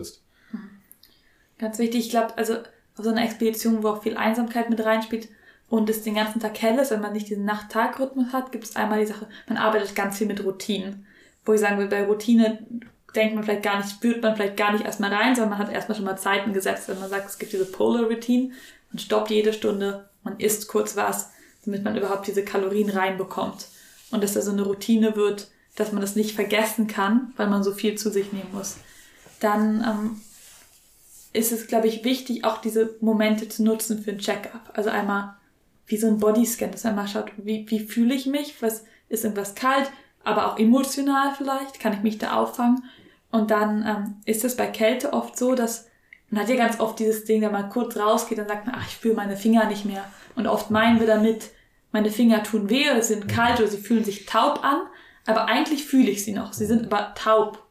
Ganz wichtig, ich glaube, also auf so einer Expedition, wo auch viel Einsamkeit mit reinspielt und es den ganzen Tag hell ist, wenn man nicht diesen Nacht-Tag-Rhythmus hat, gibt es einmal die Sache, man arbeitet ganz viel mit Routinen. Wo ich sagen will, bei Routine denkt man vielleicht gar nicht, spürt man vielleicht gar nicht erstmal rein, sondern man hat erstmal schon mal Zeiten gesetzt, wenn man sagt, es gibt diese Polar Routine, man stoppt jede Stunde, man isst kurz was, damit man überhaupt diese Kalorien reinbekommt. Und dass da so eine Routine wird, dass man das nicht vergessen kann, weil man so viel zu sich nehmen muss. Dann ist es, glaube ich, wichtig, auch diese Momente zu nutzen für ein Check-up. Also einmal wie so ein Bodyscan, dass man mal schaut, wie fühle ich mich, was ist irgendwas kalt, aber auch emotional vielleicht, kann ich mich da auffangen. Und dann ist es bei Kälte oft so, dass man hat ja ganz oft dieses Ding, da man kurz rausgeht und sagt man, ach, ich spüre meine Finger nicht mehr. Und oft meinen wir damit, meine Finger tun weh oder sind kalt oder sie fühlen sich taub an, aber eigentlich fühle ich sie noch. Sie sind aber taub.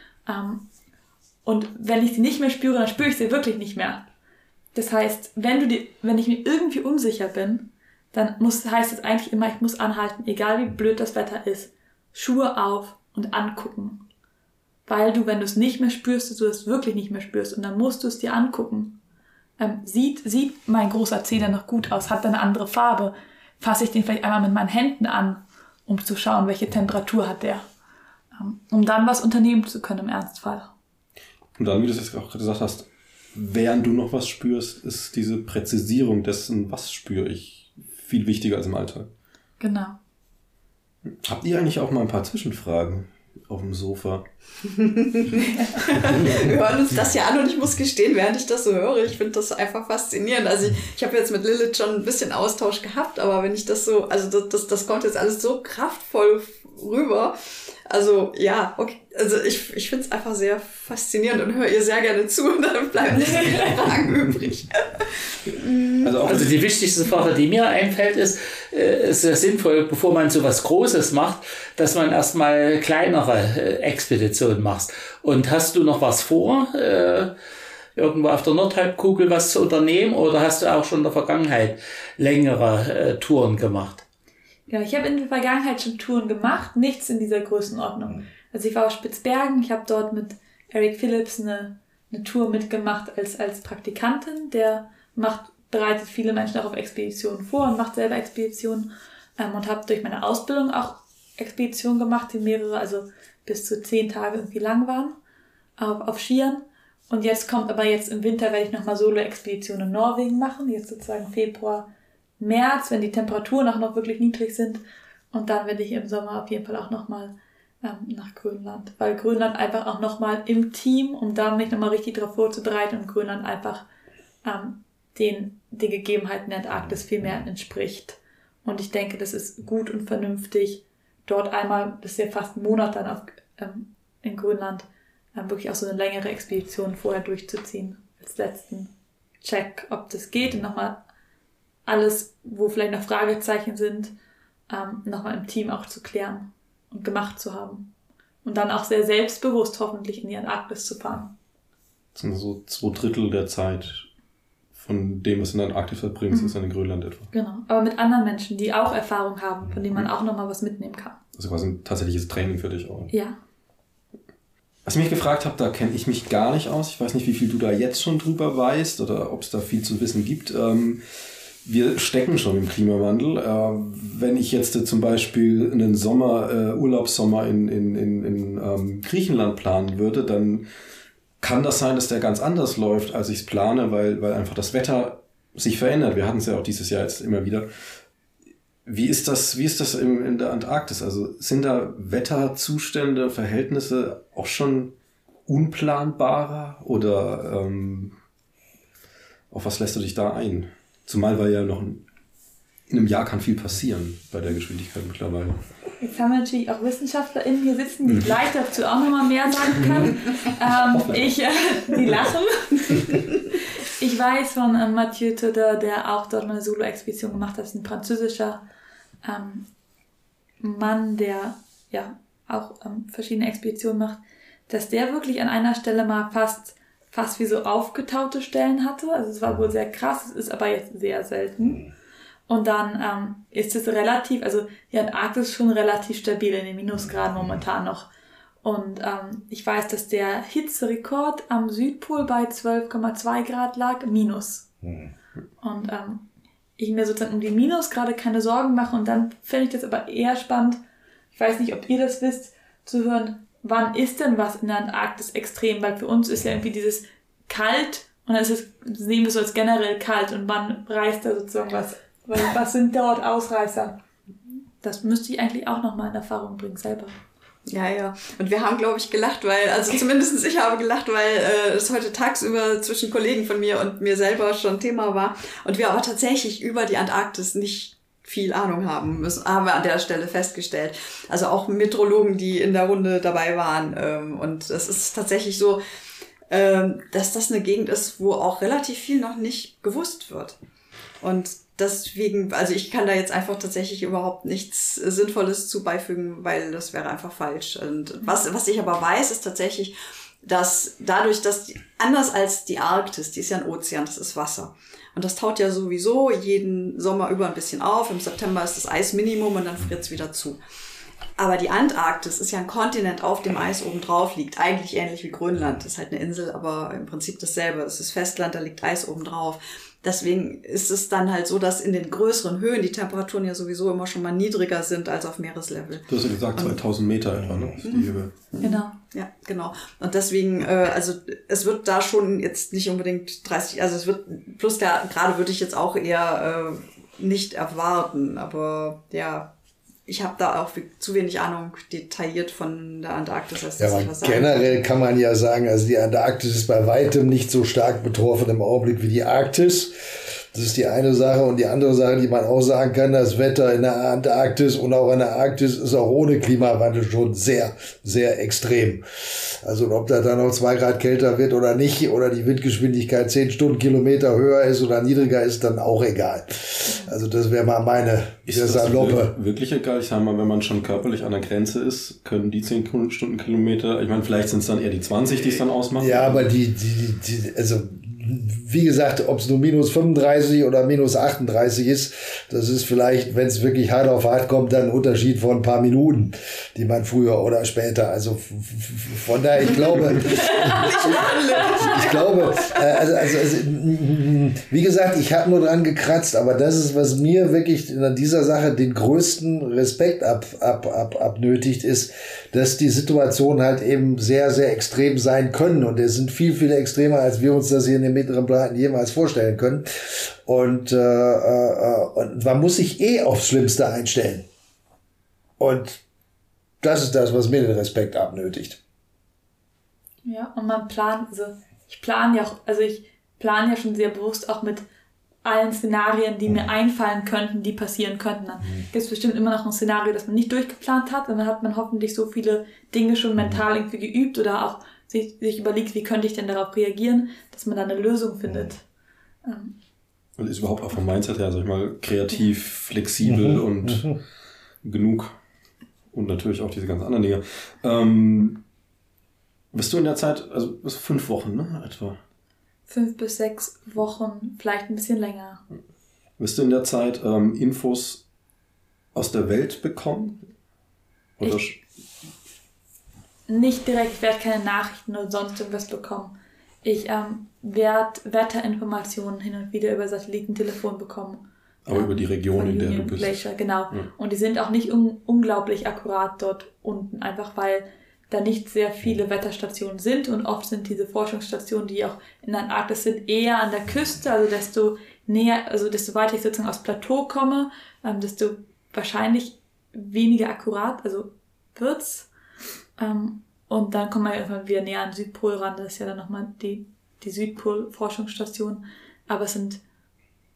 Und wenn ich sie nicht mehr spüre, dann spüre ich sie wirklich nicht mehr. Das heißt, wenn ich mir irgendwie unsicher bin, dann heißt es eigentlich immer, ich muss anhalten, egal wie blöd das Wetter ist. Schuhe auf und angucken. Weil du, wenn du es nicht mehr spürst, dass du es wirklich nicht mehr spürst und dann musst du es dir angucken. Sieht mein großer Zeh noch gut aus? Hat er eine andere Farbe? Fasse ich den vielleicht einmal mit meinen Händen an, um zu schauen, welche Temperatur hat der? Um dann was unternehmen zu können im Ernstfall. Und dann, wie du es jetzt auch gesagt hast, während du noch was spürst, ist diese Präzisierung dessen, was spüre ich, viel wichtiger als im Alltag. Genau. Habt ihr eigentlich auch mal ein paar Zwischenfragen auf dem Sofa? Wir hören uns das ja an und ich muss gestehen, während ich das so höre, ich finde das einfach faszinierend. Also ich habe jetzt mit Lilith schon ein bisschen Austausch gehabt, aber wenn ich das so, also das kommt jetzt alles so kraftvoll rüber. Also ja, okay. Also ich finde es einfach sehr faszinierend und höre ihr sehr gerne zu und dann bleiben nicht viele Fragen übrig. Also die wichtigste Frage, die mir einfällt, ist sehr sinnvoll, bevor man so was Großes macht, dass man erstmal kleinere Expeditionen macht. Und hast du noch was vor, irgendwo auf der Nordhalbkugel was zu unternehmen, oder hast du auch schon in der Vergangenheit längere Touren gemacht? Ja, ich habe in der Vergangenheit schon Touren gemacht, nichts in dieser Größenordnung. Also ich war auf Spitzbergen, ich habe dort mit Eric Phillips eine Tour mitgemacht als Praktikantin. Der bereitet viele Menschen auch auf Expeditionen vor und macht selber Expeditionen und habe durch meine Ausbildung auch Expeditionen gemacht, die mehrere, also bis zu 10 Tage irgendwie lang waren, auf Skiern. Und jetzt im Winter werde ich nochmal Solo-Expeditionen in Norwegen machen, jetzt sozusagen Februar, März, wenn die Temperaturen auch noch wirklich niedrig sind. Und dann werde ich im Sommer auf jeden Fall auch nochmal nach Grönland. Weil Grönland einfach auch nochmal im Team, um da mich nochmal richtig darauf vorzubereiten und Grönland einfach den Gegebenheiten der Antarktis viel mehr entspricht. Und ich denke, das ist gut und vernünftig, dort einmal, das ist ja fast ein Monat dann in Grönland, wirklich auch so eine längere Expedition vorher durchzuziehen. Als letzten Check, ob das geht und nochmal alles, wo vielleicht noch Fragezeichen sind, nochmal im Team auch zu klären und gemacht zu haben. Und dann auch sehr selbstbewusst hoffentlich in die Antarktis zu fahren. Das sind so 2/3 der Zeit von dem, was in der Antarktis verbringst, ist dann in Grönland etwa. Genau, aber mit anderen Menschen, die auch Erfahrung haben, von denen man auch nochmal was mitnehmen kann. Also quasi ein tatsächliches Training für dich auch. Ja. Was ich mich gefragt habe, da kenne ich mich gar nicht aus. Ich weiß nicht, wie viel du da jetzt schon drüber weißt oder ob es da viel zu wissen gibt. Wir stecken schon im Klimawandel. Wenn ich jetzt zum Beispiel einen Urlaubssommer in Griechenland planen würde, dann kann das sein, dass der ganz anders läuft, als ich es plane, weil einfach das Wetter sich verändert. Wir hatten es ja auch dieses Jahr jetzt immer wieder. Wie ist das in der Antarktis? Also sind da Wetterzustände, Verhältnisse auch schon unplanbarer oder auf was lässt du dich da ein? Zumal wir ja noch in einem Jahr kann viel passieren bei der Geschwindigkeit mittlerweile. Jetzt haben wir natürlich auch WissenschaftlerInnen hier sitzen, die gleich dazu auch nochmal mehr sagen können. Die lachen. Ich weiß von Mathieu Todor, der auch dort mal eine Solo-Expedition gemacht hat. Das ist ein französischer Mann, der ja auch verschiedene Expeditionen macht, dass der wirklich an einer Stelle mal fast wie so aufgetaute Stellen hatte. Also es war wohl sehr krass, es ist aber jetzt sehr selten. Und dann ist es relativ, also die Antarktis ist schon relativ stabil in den Minusgraden momentan noch. Und ich weiß, dass der Hitzerekord am Südpol bei 12,2 Grad lag, minus. Und ich mir sozusagen um die Minusgrade keine Sorgen mache. Und dann fände ich das aber eher spannend, ich weiß nicht, ob ihr das wisst, zu hören, wann ist denn was in der Antarktis extrem? Weil für uns ist ja irgendwie dieses kalt und dann ist es, sehen wir so als generell kalt und wann reißt da sozusagen was? Was sind dort Ausreißer? Das müsste ich eigentlich auch nochmal in Erfahrung bringen selber. Ja. Und wir haben, glaube ich, gelacht, also zumindest ich habe gelacht, weil es heute tagsüber zwischen Kollegen von mir und mir selber schon Thema war. Und wir aber tatsächlich über die Antarktis nicht viel Ahnung haben wir an der Stelle festgestellt. Also auch Meteorologen, die in der Runde dabei waren. Und es ist tatsächlich so, dass das eine Gegend ist, wo auch relativ viel noch nicht gewusst wird. Und deswegen, also ich kann da jetzt einfach tatsächlich überhaupt nichts Sinnvolles zu beifügen, weil das wäre einfach falsch. Und was ich aber weiß, ist tatsächlich, dass dadurch, dass anders als die Arktis, die ist ja ein Ozean, das ist Wasser. Und das taut ja sowieso jeden Sommer über ein bisschen auf. Im September ist das Eisminimum und dann friert es wieder zu. Aber die Antarktis ist ja ein Kontinent, auf dem Eis oben drauf liegt. Eigentlich ähnlich wie Grönland. Das ist halt eine Insel, aber im Prinzip dasselbe. Es ist Festland, da liegt Eis oben drauf. Deswegen ist es dann halt so, dass in den größeren Höhen die Temperaturen ja sowieso immer schon mal niedriger sind als auf Meereslevel. Du hast ja gesagt, 2000 Meter etwa, ne? Ist die Höhe. Genau. Ja, genau. Und deswegen, also es wird da schon jetzt nicht unbedingt 30, also es wird, plus der gerade würde ich jetzt auch eher nicht erwarten, aber ja, ich habe da auch zu wenig Ahnung detailliert von der Antarktis, als dass ich was sagen generell kann man ja sagen, also die Antarktis ist bei weitem nicht so stark betroffen im Augenblick wie die Arktis. Das ist die eine Sache. Und die andere Sache, die man auch sagen kann, das Wetter in der Antarktis und auch in der Arktis ist auch ohne Klimawandel schon sehr, sehr extrem. Also ob da dann noch 2 Grad kälter wird oder nicht, oder die Windgeschwindigkeit 10 Stundenkilometer höher ist oder niedriger ist, dann auch egal. Also das wäre mal meine Saloppe. Wirklich egal? Ich sage mal, wenn man schon körperlich an der Grenze ist, können die 10 Stundenkilometer, ich meine, vielleicht sind es dann eher die 20, die es dann ausmachen. Ja, aber also wie gesagt, ob es nur minus 35 oder minus 38 ist, das ist vielleicht, wenn es wirklich hart auf hart kommt, dann ein Unterschied von ein paar Minuten, die man früher oder später, also von daher, ich glaube, wie gesagt, ich habe nur dran gekratzt, aber das ist, was mir wirklich in dieser Sache den größten Respekt abnötigt, ist, dass die Situationen halt eben sehr, sehr extrem sein können, und es sind viel, viel extremer, als wir uns das hier in den mittleren Breiten jemals vorstellen können. Und man muss sich aufs Schlimmste einstellen. Und das ist das, was mir den Respekt abnötigt. Ja, und man plant, ich plane ja schon sehr bewusst auch mit allen Szenarien, die mir einfallen könnten, die passieren könnten. Dann gibt es bestimmt immer noch ein Szenario, das man nicht durchgeplant hat, und dann hat man hoffentlich so viele Dinge schon mental irgendwie geübt oder auch sich überlegt, wie könnte ich denn darauf reagieren, dass man da eine Lösung findet. Und ist überhaupt auch vom Mindset her, sag ich mal, kreativ, flexibel und genug. Und natürlich auch diese ganzen anderen Dinge. Bist du in der Zeit, also 5 Wochen, ne, etwa? 5 bis 6 Wochen, vielleicht ein bisschen länger. Wirst du in der Zeit Infos aus der Welt bekommen? Oder nicht direkt, ich werde keine Nachrichten oder sonst irgendwas bekommen. Ich werde Wetterinformationen hin und wieder über Satellitentelefon bekommen. Aber über die Region, in der du bist. Glacier, genau. Ja. Und die sind auch nicht unglaublich akkurat dort unten, einfach weil da nicht sehr viele Wetterstationen sind, und oft sind diese Forschungsstationen, die auch in der Antarktis sind, eher an der Küste, also desto weiter ich sozusagen aufs Plateau komme, desto wahrscheinlich weniger akkurat, also wird's. Und dann kommen wir irgendwann wieder näher an den Südpol ran, das ist ja dann nochmal die Südpol-Forschungsstation, aber es sind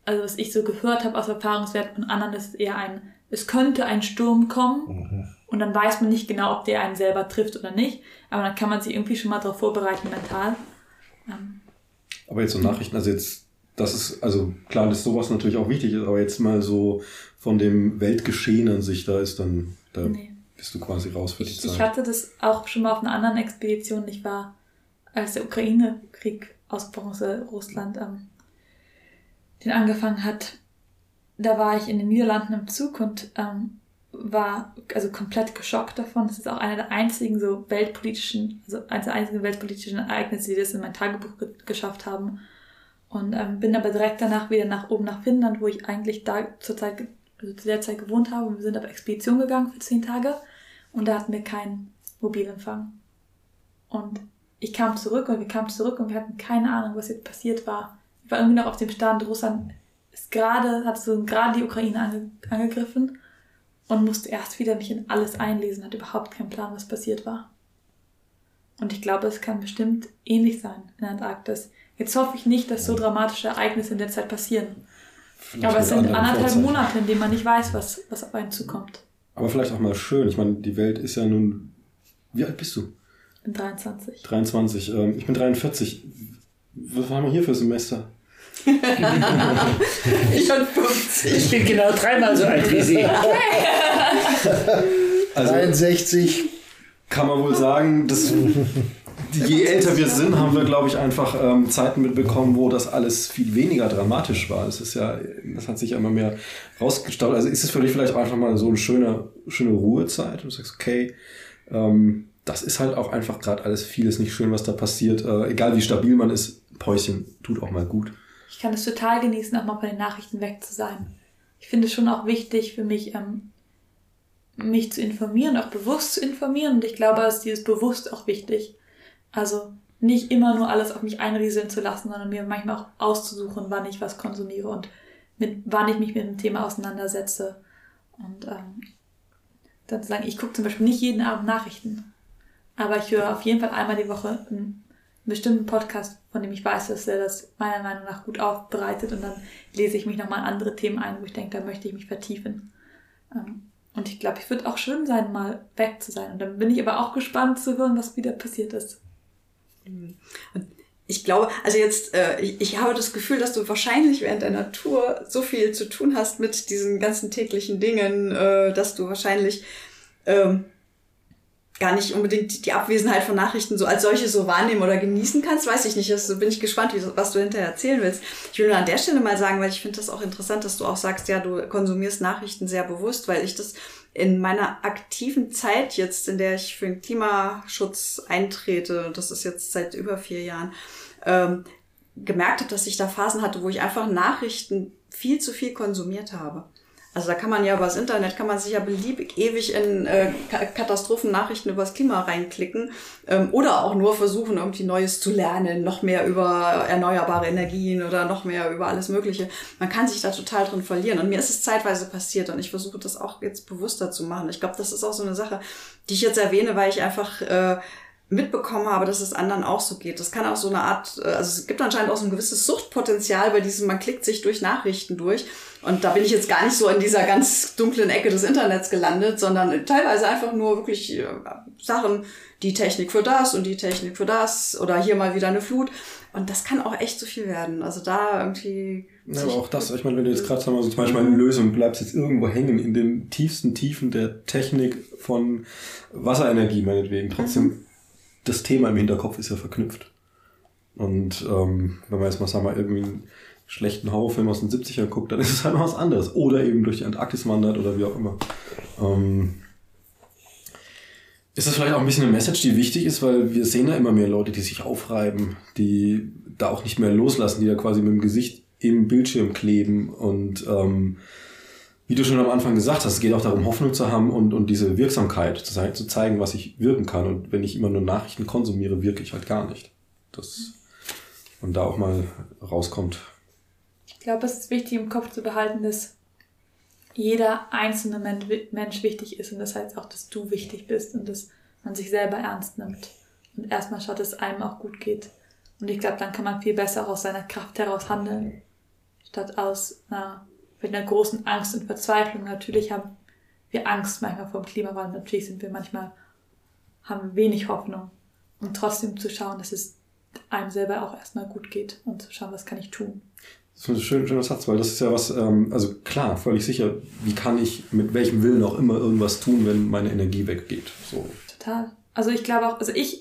also was ich so gehört habe aus Erfahrungswerten von anderen, ist eher es könnte ein Sturm kommen und dann weiß man nicht genau, ob der einen selber trifft oder nicht, aber dann kann man sich irgendwie schon mal darauf vorbereiten mental. Aber jetzt so Nachrichten, also jetzt, das ist, also klar, dass sowas natürlich auch wichtig ist, aber jetzt mal so von dem Weltgeschehen an sich, da ist dann, bist du quasi raus für die Zeit. Ich hatte das auch schon mal auf einer anderen Expedition. Ich war, als der Ukraine-Krieg ausgebrochen ist, Russland den angefangen hat, da war ich in den Niederlanden im Zug und war also komplett geschockt davon. Das ist auch einer der einzigen weltpolitischen Ereignisse, die das in mein Tagebuch geschafft haben. Und bin aber direkt danach wieder oben nach Finnland, wo ich eigentlich zu der Zeit gewohnt habe. Und wir sind auf Expedition gegangen für 10 Tage und da hatten wir keinen Mobilempfang. Und wir kamen zurück und wir hatten keine Ahnung, was jetzt passiert war. Ich war irgendwie noch auf dem Stand, Russland hat gerade die Ukraine angegriffen und musste erst wieder mich in alles einlesen, hatte überhaupt keinen Plan, was passiert war. Und ich glaube, es kann bestimmt ähnlich sein in der Antarktis. Jetzt hoffe ich nicht, dass so dramatische Ereignisse in der Zeit passieren. Aber es sind 1,5 Monate, in denen man nicht weiß, was auf einen zukommt. Aber vielleicht auch mal schön. Ich meine, die Welt ist ja nun... Wie alt bist du? Ich bin 23. 23. Ich bin 43. Was haben wir hier für Semester? Ich schon 50. Ich bin genau 3-mal so alt wie Sie. Also 63. Kann man wohl sagen, dass je älter wir sind, haben wir, glaube ich, einfach Zeiten mitbekommen, wo das alles viel weniger dramatisch war. Das hat sich ja immer mehr rausgestaut. Also ist es für dich vielleicht auch einfach mal so eine schöne Ruhezeit? Du sagst, okay, das ist halt auch einfach gerade alles vieles nicht schön, was da passiert. Egal wie stabil man ist, Päuschen tut auch mal gut. Ich kann es total genießen, auch mal von den Nachrichten weg zu sein. Ich finde es schon auch wichtig für mich, mich zu informieren, auch bewusst zu informieren. Und ich glaube, dass dieses bewusst auch wichtig. Also nicht immer nur alles auf mich einrieseln zu lassen, sondern mir manchmal auch auszusuchen, wann ich was konsumiere und wann ich mich mit dem Thema auseinandersetze. Und dann zu sagen, ich gucke zum Beispiel nicht jeden Abend Nachrichten. Aber ich höre auf jeden Fall einmal die Woche einen bestimmten Podcast, von dem ich weiß, dass er das meiner Meinung nach gut aufbereitet, und dann lese ich mich nochmal in andere Themen ein, wo ich denke, da möchte ich mich vertiefen. Und ich glaube, es wird auch schön sein, mal weg zu sein. Und dann bin ich aber auch gespannt zu hören, was wieder passiert ist. Ich glaube, also jetzt, ich habe das Gefühl, dass du wahrscheinlich während deiner Tour so viel zu tun hast mit diesen ganzen täglichen Dingen, dass du wahrscheinlich gar nicht unbedingt die Abwesenheit von Nachrichten so als solche so wahrnehmen oder genießen kannst, weiß ich nicht. Also bin ich gespannt, was du hinterher erzählen willst. Ich will nur an der Stelle mal sagen, weil ich finde das auch interessant, dass du auch sagst, ja, du konsumierst Nachrichten sehr bewusst, weil ich das in meiner aktiven Zeit jetzt, in der ich für den Klimaschutz eintrete, das ist jetzt seit über 4 Jahren, gemerkt habe, dass ich da Phasen hatte, wo ich einfach Nachrichten viel zu viel konsumiert habe. Also da kann man ja über das Internet, kann man sich ja beliebig ewig in Katastrophennachrichten über das Klima reinklicken oder auch nur versuchen, irgendwie Neues zu lernen, noch mehr über erneuerbare Energien oder noch mehr über alles Mögliche. Man kann sich da total drin verlieren, und mir ist es zeitweise passiert, und ich versuche das auch jetzt bewusster zu machen. Ich glaube, das ist auch so eine Sache, die ich jetzt erwähne, weil ich einfach mitbekommen habe, dass es anderen auch so geht. Das kann auch so eine Art, also es gibt anscheinend auch so ein gewisses Suchtpotenzial bei diesem, man klickt sich durch Nachrichten durch. Und da bin ich jetzt gar nicht so in dieser ganz dunklen Ecke des Internets gelandet, sondern teilweise einfach nur wirklich Sachen, die Technik für das und die Technik für das oder hier mal wieder eine Flut. Und das kann auch echt zu viel werden. Also da irgendwie... Ja, aber auch das, ich meine, wenn du jetzt gerade so zum Beispiel eine Lösung bleibst, jetzt irgendwo hängen in den tiefsten Tiefen der Technik von Wasserenergie meinetwegen, trotzdem das Thema im Hinterkopf ist ja verknüpft. Und wenn man jetzt mal, sagen wir, irgendwie einen schlechten Horrorfilm aus den 70ern guckt, dann ist es halt noch was anderes. Oder eben durch die Antarktis wandert oder wie auch immer. Ist das vielleicht auch ein bisschen eine Message, die wichtig ist, weil wir sehen ja immer mehr Leute, die sich aufreiben, die da auch nicht mehr loslassen, die da quasi mit dem Gesicht im Bildschirm kleben. Und wie du schon am Anfang gesagt hast, es geht auch darum, Hoffnung zu haben und diese Wirksamkeit zu zeigen, was ich wirken kann. Und wenn ich immer nur Nachrichten konsumiere, wirke ich halt gar nicht. Und da auch mal rauskommt. Ich glaube, es ist wichtig, im Kopf zu behalten, dass jeder einzelne Mensch wichtig ist, und das heißt auch, dass du wichtig bist und dass man sich selber ernst nimmt und erstmal schaut, dass es einem auch gut geht. Und ich glaube, dann kann man viel besser aus seiner Kraft heraus handeln, statt aus mit einer großen Angst und Verzweiflung. Natürlich haben wir Angst manchmal vor dem Klimawandel, natürlich haben wir wenig Hoffnung. Und trotzdem zu schauen, dass es einem selber auch erstmal gut geht und zu schauen, was kann ich tun. Das ist ein schöner Satz, weil das ist ja was, also klar, völlig sicher, wie kann ich mit welchem Willen auch immer irgendwas tun, wenn meine Energie weggeht. So. Total. Also ich glaube auch, also ich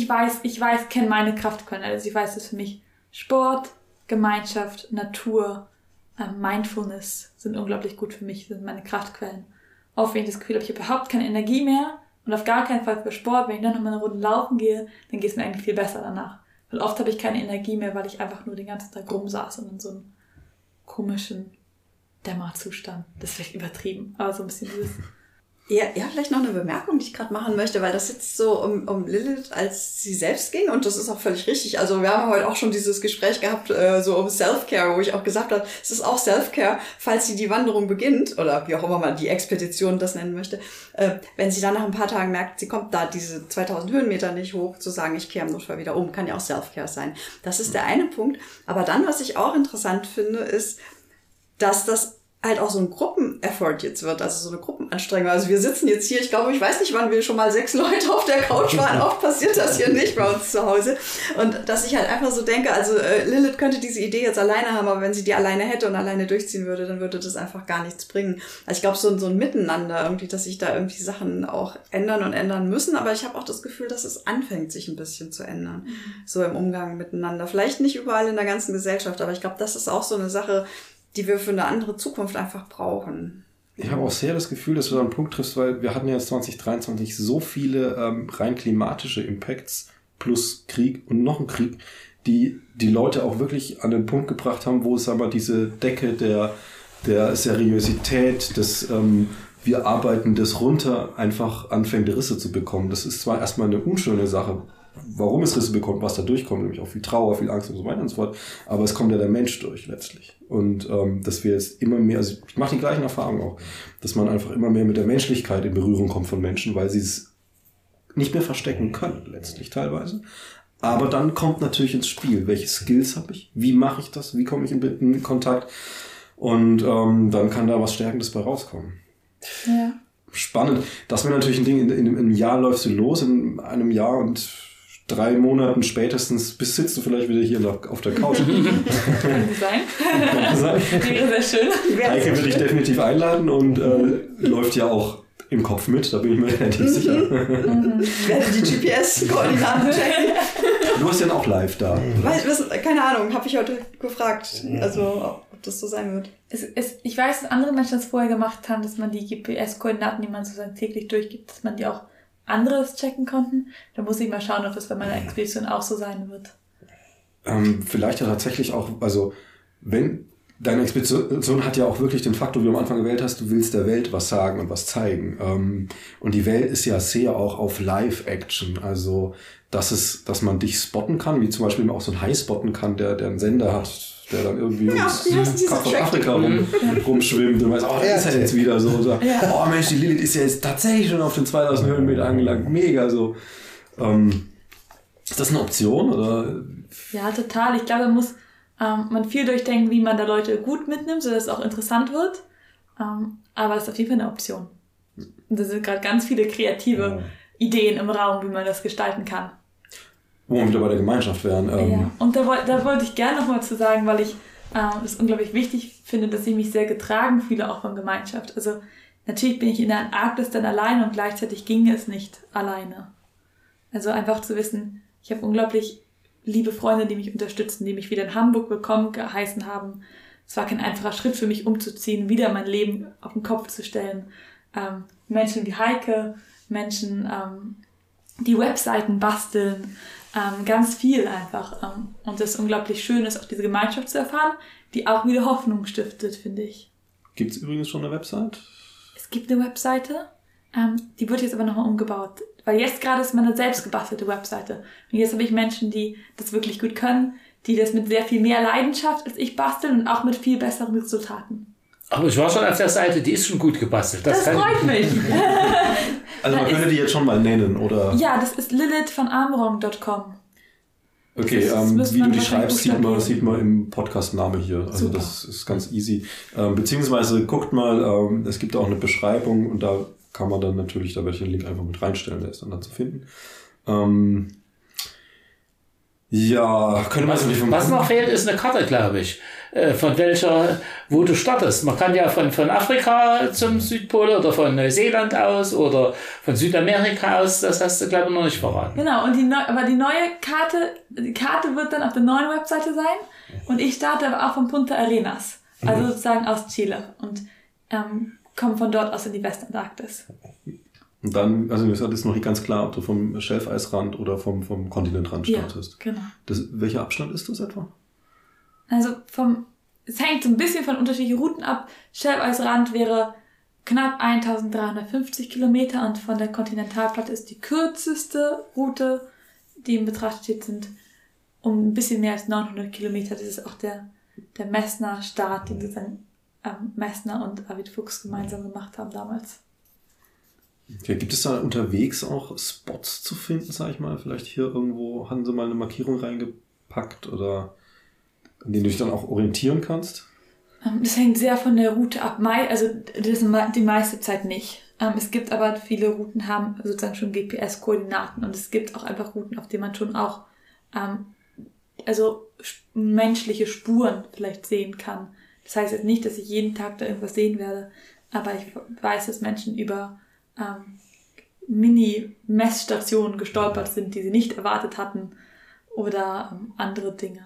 kenne meine Kraftquellen. Also ich weiß, dass für mich Sport, Gemeinschaft, Natur, Mindfulness sind unglaublich gut für mich, sind meine Kraftquellen. Auch wenn ich das Gefühl habe, ich habe überhaupt keine Energie mehr und auf gar keinen Fall für Sport, wenn ich dann noch mal eine Runde laufen gehe, dann geht es mir eigentlich viel besser danach. Weil oft habe ich keine Energie mehr, weil ich einfach nur den ganzen Tag rumsaß und in so einem komischen Dämmerzustand. Das ist vielleicht übertrieben, aber so ein bisschen dieses... Ja, vielleicht noch eine Bemerkung, die ich gerade machen möchte, weil das jetzt so um Lilith als sie selbst ging und das ist auch völlig richtig. Also wir haben heute auch schon dieses Gespräch gehabt, so um Self-Care, wo ich auch gesagt habe, es ist auch Self-Care, falls sie die Wanderung beginnt oder wie auch immer man die Expedition das nennen möchte, wenn sie dann nach ein paar Tagen merkt, sie kommt da diese 2000 Höhenmeter nicht hoch, zu sagen, ich kehre im Notfall wieder um, kann ja auch Self-Care sein. Das ist der eine Punkt. Aber dann, was ich auch interessant finde, ist, dass das halt auch so ein Gruppeneffort jetzt wird, also so eine Gruppenanstrengung. Also wir sitzen jetzt hier, ich glaube, ich weiß nicht, wann wir schon mal 6 Leute auf der Couch waren, oft passiert das hier nicht bei uns zu Hause. Und dass ich halt einfach so denke, also Lilith könnte diese Idee jetzt alleine haben, aber wenn sie die alleine hätte und alleine durchziehen würde, dann würde das einfach gar nichts bringen. Also ich glaube, so ein Miteinander irgendwie, dass sich da irgendwie Sachen auch ändern und ändern müssen, aber ich habe auch das Gefühl, dass es anfängt, sich ein bisschen zu ändern, so im Umgang miteinander. Vielleicht nicht überall in der ganzen Gesellschaft, aber ich glaube, das ist auch so eine Sache, die wir für eine andere Zukunft einfach brauchen. Ich habe auch sehr das Gefühl, dass du da einen Punkt triffst, weil wir hatten ja jetzt 2023 so viele rein klimatische Impacts plus Krieg und noch ein Krieg, die Leute auch wirklich an den Punkt gebracht haben, wo es aber diese Decke der Seriosität, des wir arbeiten das runter, einfach anfängt Risse zu bekommen. Das ist zwar erstmal eine unschöne Sache, warum es Risse bekommt, was da durchkommt, nämlich auch viel Trauer, viel Angst und so weiter und so fort, aber es kommt ja der Mensch durch letztlich. Und dass wir jetzt immer mehr, also ich mache die gleichen Erfahrungen auch, dass man einfach immer mehr mit der Menschlichkeit in Berührung kommt von Menschen, weil sie es nicht mehr verstecken können, letztlich teilweise. Aber dann kommt natürlich ins Spiel, welche Skills habe ich, wie mache ich das, wie komme ich in Kontakt und dann kann da was Stärkendes bei rauskommen. Ja. Spannend. Das wäre natürlich ein Ding, in einem Jahr läufst du los, in einem Jahr und 3 Monaten spätestens sitzt du vielleicht wieder hier auf der Couch. Könnte sein. Wäre sehr schön. Heike würde ich definitiv einladen und läuft ja auch im Kopf mit, da bin ich mir relativ sicher. Ich werde die GPS-Koordinaten checken. Du hast ja auch live da. Keine Ahnung, habe ich heute gefragt, also ob das so sein wird. Ich weiß, dass andere Menschen das vorher gemacht haben, dass man die GPS-Koordinaten, die man sozusagen täglich durchgibt, dass man die auch anderes checken konnten. Da muss ich mal schauen, ob das bei meiner Expedition auch so sein wird. Vielleicht ja tatsächlich auch, also wenn deine Expedition hat ja auch wirklich den Faktor, wie du am Anfang gewählt hast, du willst der Welt was sagen und was zeigen. Und die Welt ist ja sehr auch auf Live-Action, also dass man dich spotten kann, wie zum Beispiel auch so ein Hai spotten kann, der einen Sender hat, der dann irgendwie ums Kap von Afrika rumschwimmt und weiß, oh, da ist er jetzt wieder so. Oh Mensch, die Lilith ist ja jetzt tatsächlich schon auf den 2000 Höhenmeter angelangt. Mega so. Ist das eine Option? Oder? Ja, total. Ich glaube, da muss man viel durchdenken, wie man da Leute gut mitnimmt, sodass es auch interessant wird. Aber es ist auf jeden Fall eine Option. Und da sind gerade ganz viele kreative Ideen im Raum, wie man das gestalten kann. Wo wir wieder bei der Gemeinschaft wären. Ja, und da wollte ich gerne noch mal zu sagen, weil ich es unglaublich wichtig finde, dass ich mich sehr getragen fühle, auch von Gemeinschaft. Also natürlich bin ich in der Antarktis dann alleine und gleichzeitig ging es nicht alleine. Also einfach zu wissen, ich habe unglaublich liebe Freunde, die mich unterstützen, die mich wieder in Hamburg willkommen geheißen haben. Es war kein einfacher Schritt für mich, umzuziehen, wieder mein Leben auf den Kopf zu stellen. Menschen wie Heike, Menschen, die Webseiten basteln, ganz viel einfach. Und das unglaublich schön ist, auch diese Gemeinschaft zu erfahren, die auch wieder Hoffnung stiftet, finde ich. Gibt es übrigens schon eine Website? Es gibt eine Webseite, die wird jetzt aber nochmal umgebaut. Weil jetzt gerade ist meine selbst gebastelte Webseite. Und jetzt habe ich Menschen, die das wirklich gut können, die das mit sehr viel mehr Leidenschaft als ich basteln und auch mit viel besseren Resultaten. Aber ich war schon auf der Seite, die ist schon gut gebastelt. Das freut mich. Also man könnte die jetzt schon mal nennen, oder? Ja, das ist lilithvonarmrong.com. Okay, wie du die schreibst, sieht man im Podcast-Name hier. Also super. Das ist ganz easy. Beziehungsweise guckt mal, es gibt auch eine Beschreibung und da kann man dann natürlich, da werde ich den Link einfach mit reinstellen, der ist dann da zu finden. Ja, könnte man was noch fehlt, ist eine Karte, glaube ich, wo du startest. Man kann ja von Afrika zum Südpol oder von Neuseeland aus oder von Südamerika aus, das hast du, glaube ich, noch nicht verraten. Genau, und die neue Karte wird dann auf der neuen Webseite sein und ich starte aber auch von Punta Arenas, also sozusagen aus Chile und komme von dort aus in die Westantarktis. Und dann, also das ist noch nicht ganz klar, ob du vom Schelfeisrand oder vom Kontinentrand startest. Ja, genau. Welcher Abstand ist das etwa? Also es hängt so ein bisschen von unterschiedlichen Routen ab. Schelfeisrand wäre knapp 1350 Kilometer und von der Kontinentalplatte ist die kürzeste Route, die in Betracht steht, sind um ein bisschen mehr als 900 Kilometer. Das ist auch der Messner Start, den sozusagen Messner und Arvid Fuchs gemeinsam gemacht haben damals. Okay, gibt es da unterwegs auch Spots zu finden, sag ich mal? Vielleicht hier irgendwo haben sie mal eine Markierung reingepackt oder an denen du dich dann auch orientieren kannst? Das hängt sehr von der Route ab. Also das ist die meiste Zeit nicht. Es gibt aber viele Routen, haben sozusagen schon GPS-Koordinaten und es gibt auch einfach Routen, auf denen man schon auch also menschliche Spuren vielleicht sehen kann. Das heißt jetzt nicht, dass ich jeden Tag da irgendwas sehen werde, aber ich weiß, dass Menschen über Mini-Messstationen gestolpert sind, die sie nicht erwartet hatten oder andere Dinge.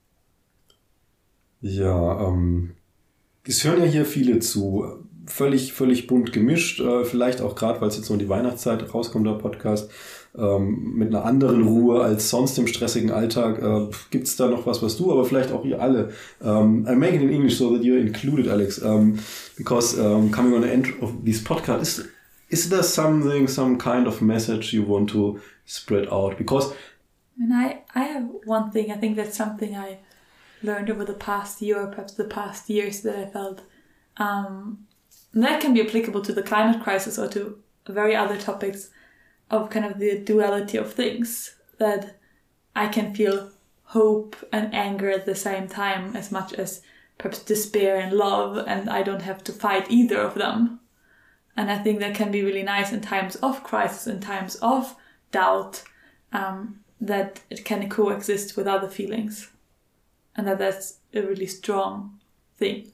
Ja, es hören ja hier viele zu, völlig bunt gemischt, vielleicht auch gerade, weil es jetzt so in die Weihnachtszeit rauskommt, der Podcast, mit einer anderen Ruhe als sonst im stressigen Alltag. Gibt es da noch was du, aber vielleicht auch ihr alle? I make it in English so that you're included, Alex, because coming on the end of this podcast, is there some kind of message you want to spread out? Because I have one thing. I think that's something I learned over the past year, or perhaps the past years, that I felt that can be applicable to the climate crisis or to very other topics of kind of the duality of things, that I can feel hope and anger at the same time, as much as perhaps despair and love, and I don't have to fight either of them. And I think that can be really nice in times of crisis, in times of doubt, that it can coexist with other feelings. And that's a really strong thing.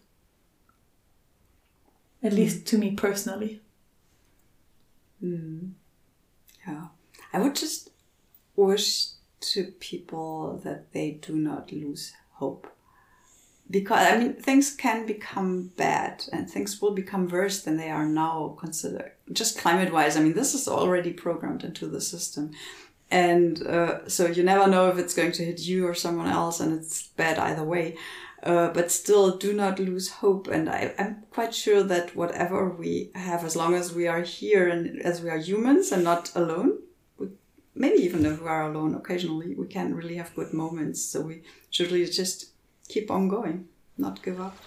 At least to me personally. Yeah. I would just wish to people that they do not lose hope. Because, I mean, things can become bad and things will become worse than they are now considered. Just climate-wise, I mean, this is already programmed into the system. And so you never know if it's going to hit you or someone else, and it's bad either way. But still, do not lose hope. And I'm quite sure that whatever we have, as long as we are here and as we are humans and not alone, maybe even if we are alone occasionally, we can really have good moments. So we should really just keep on going, not give up.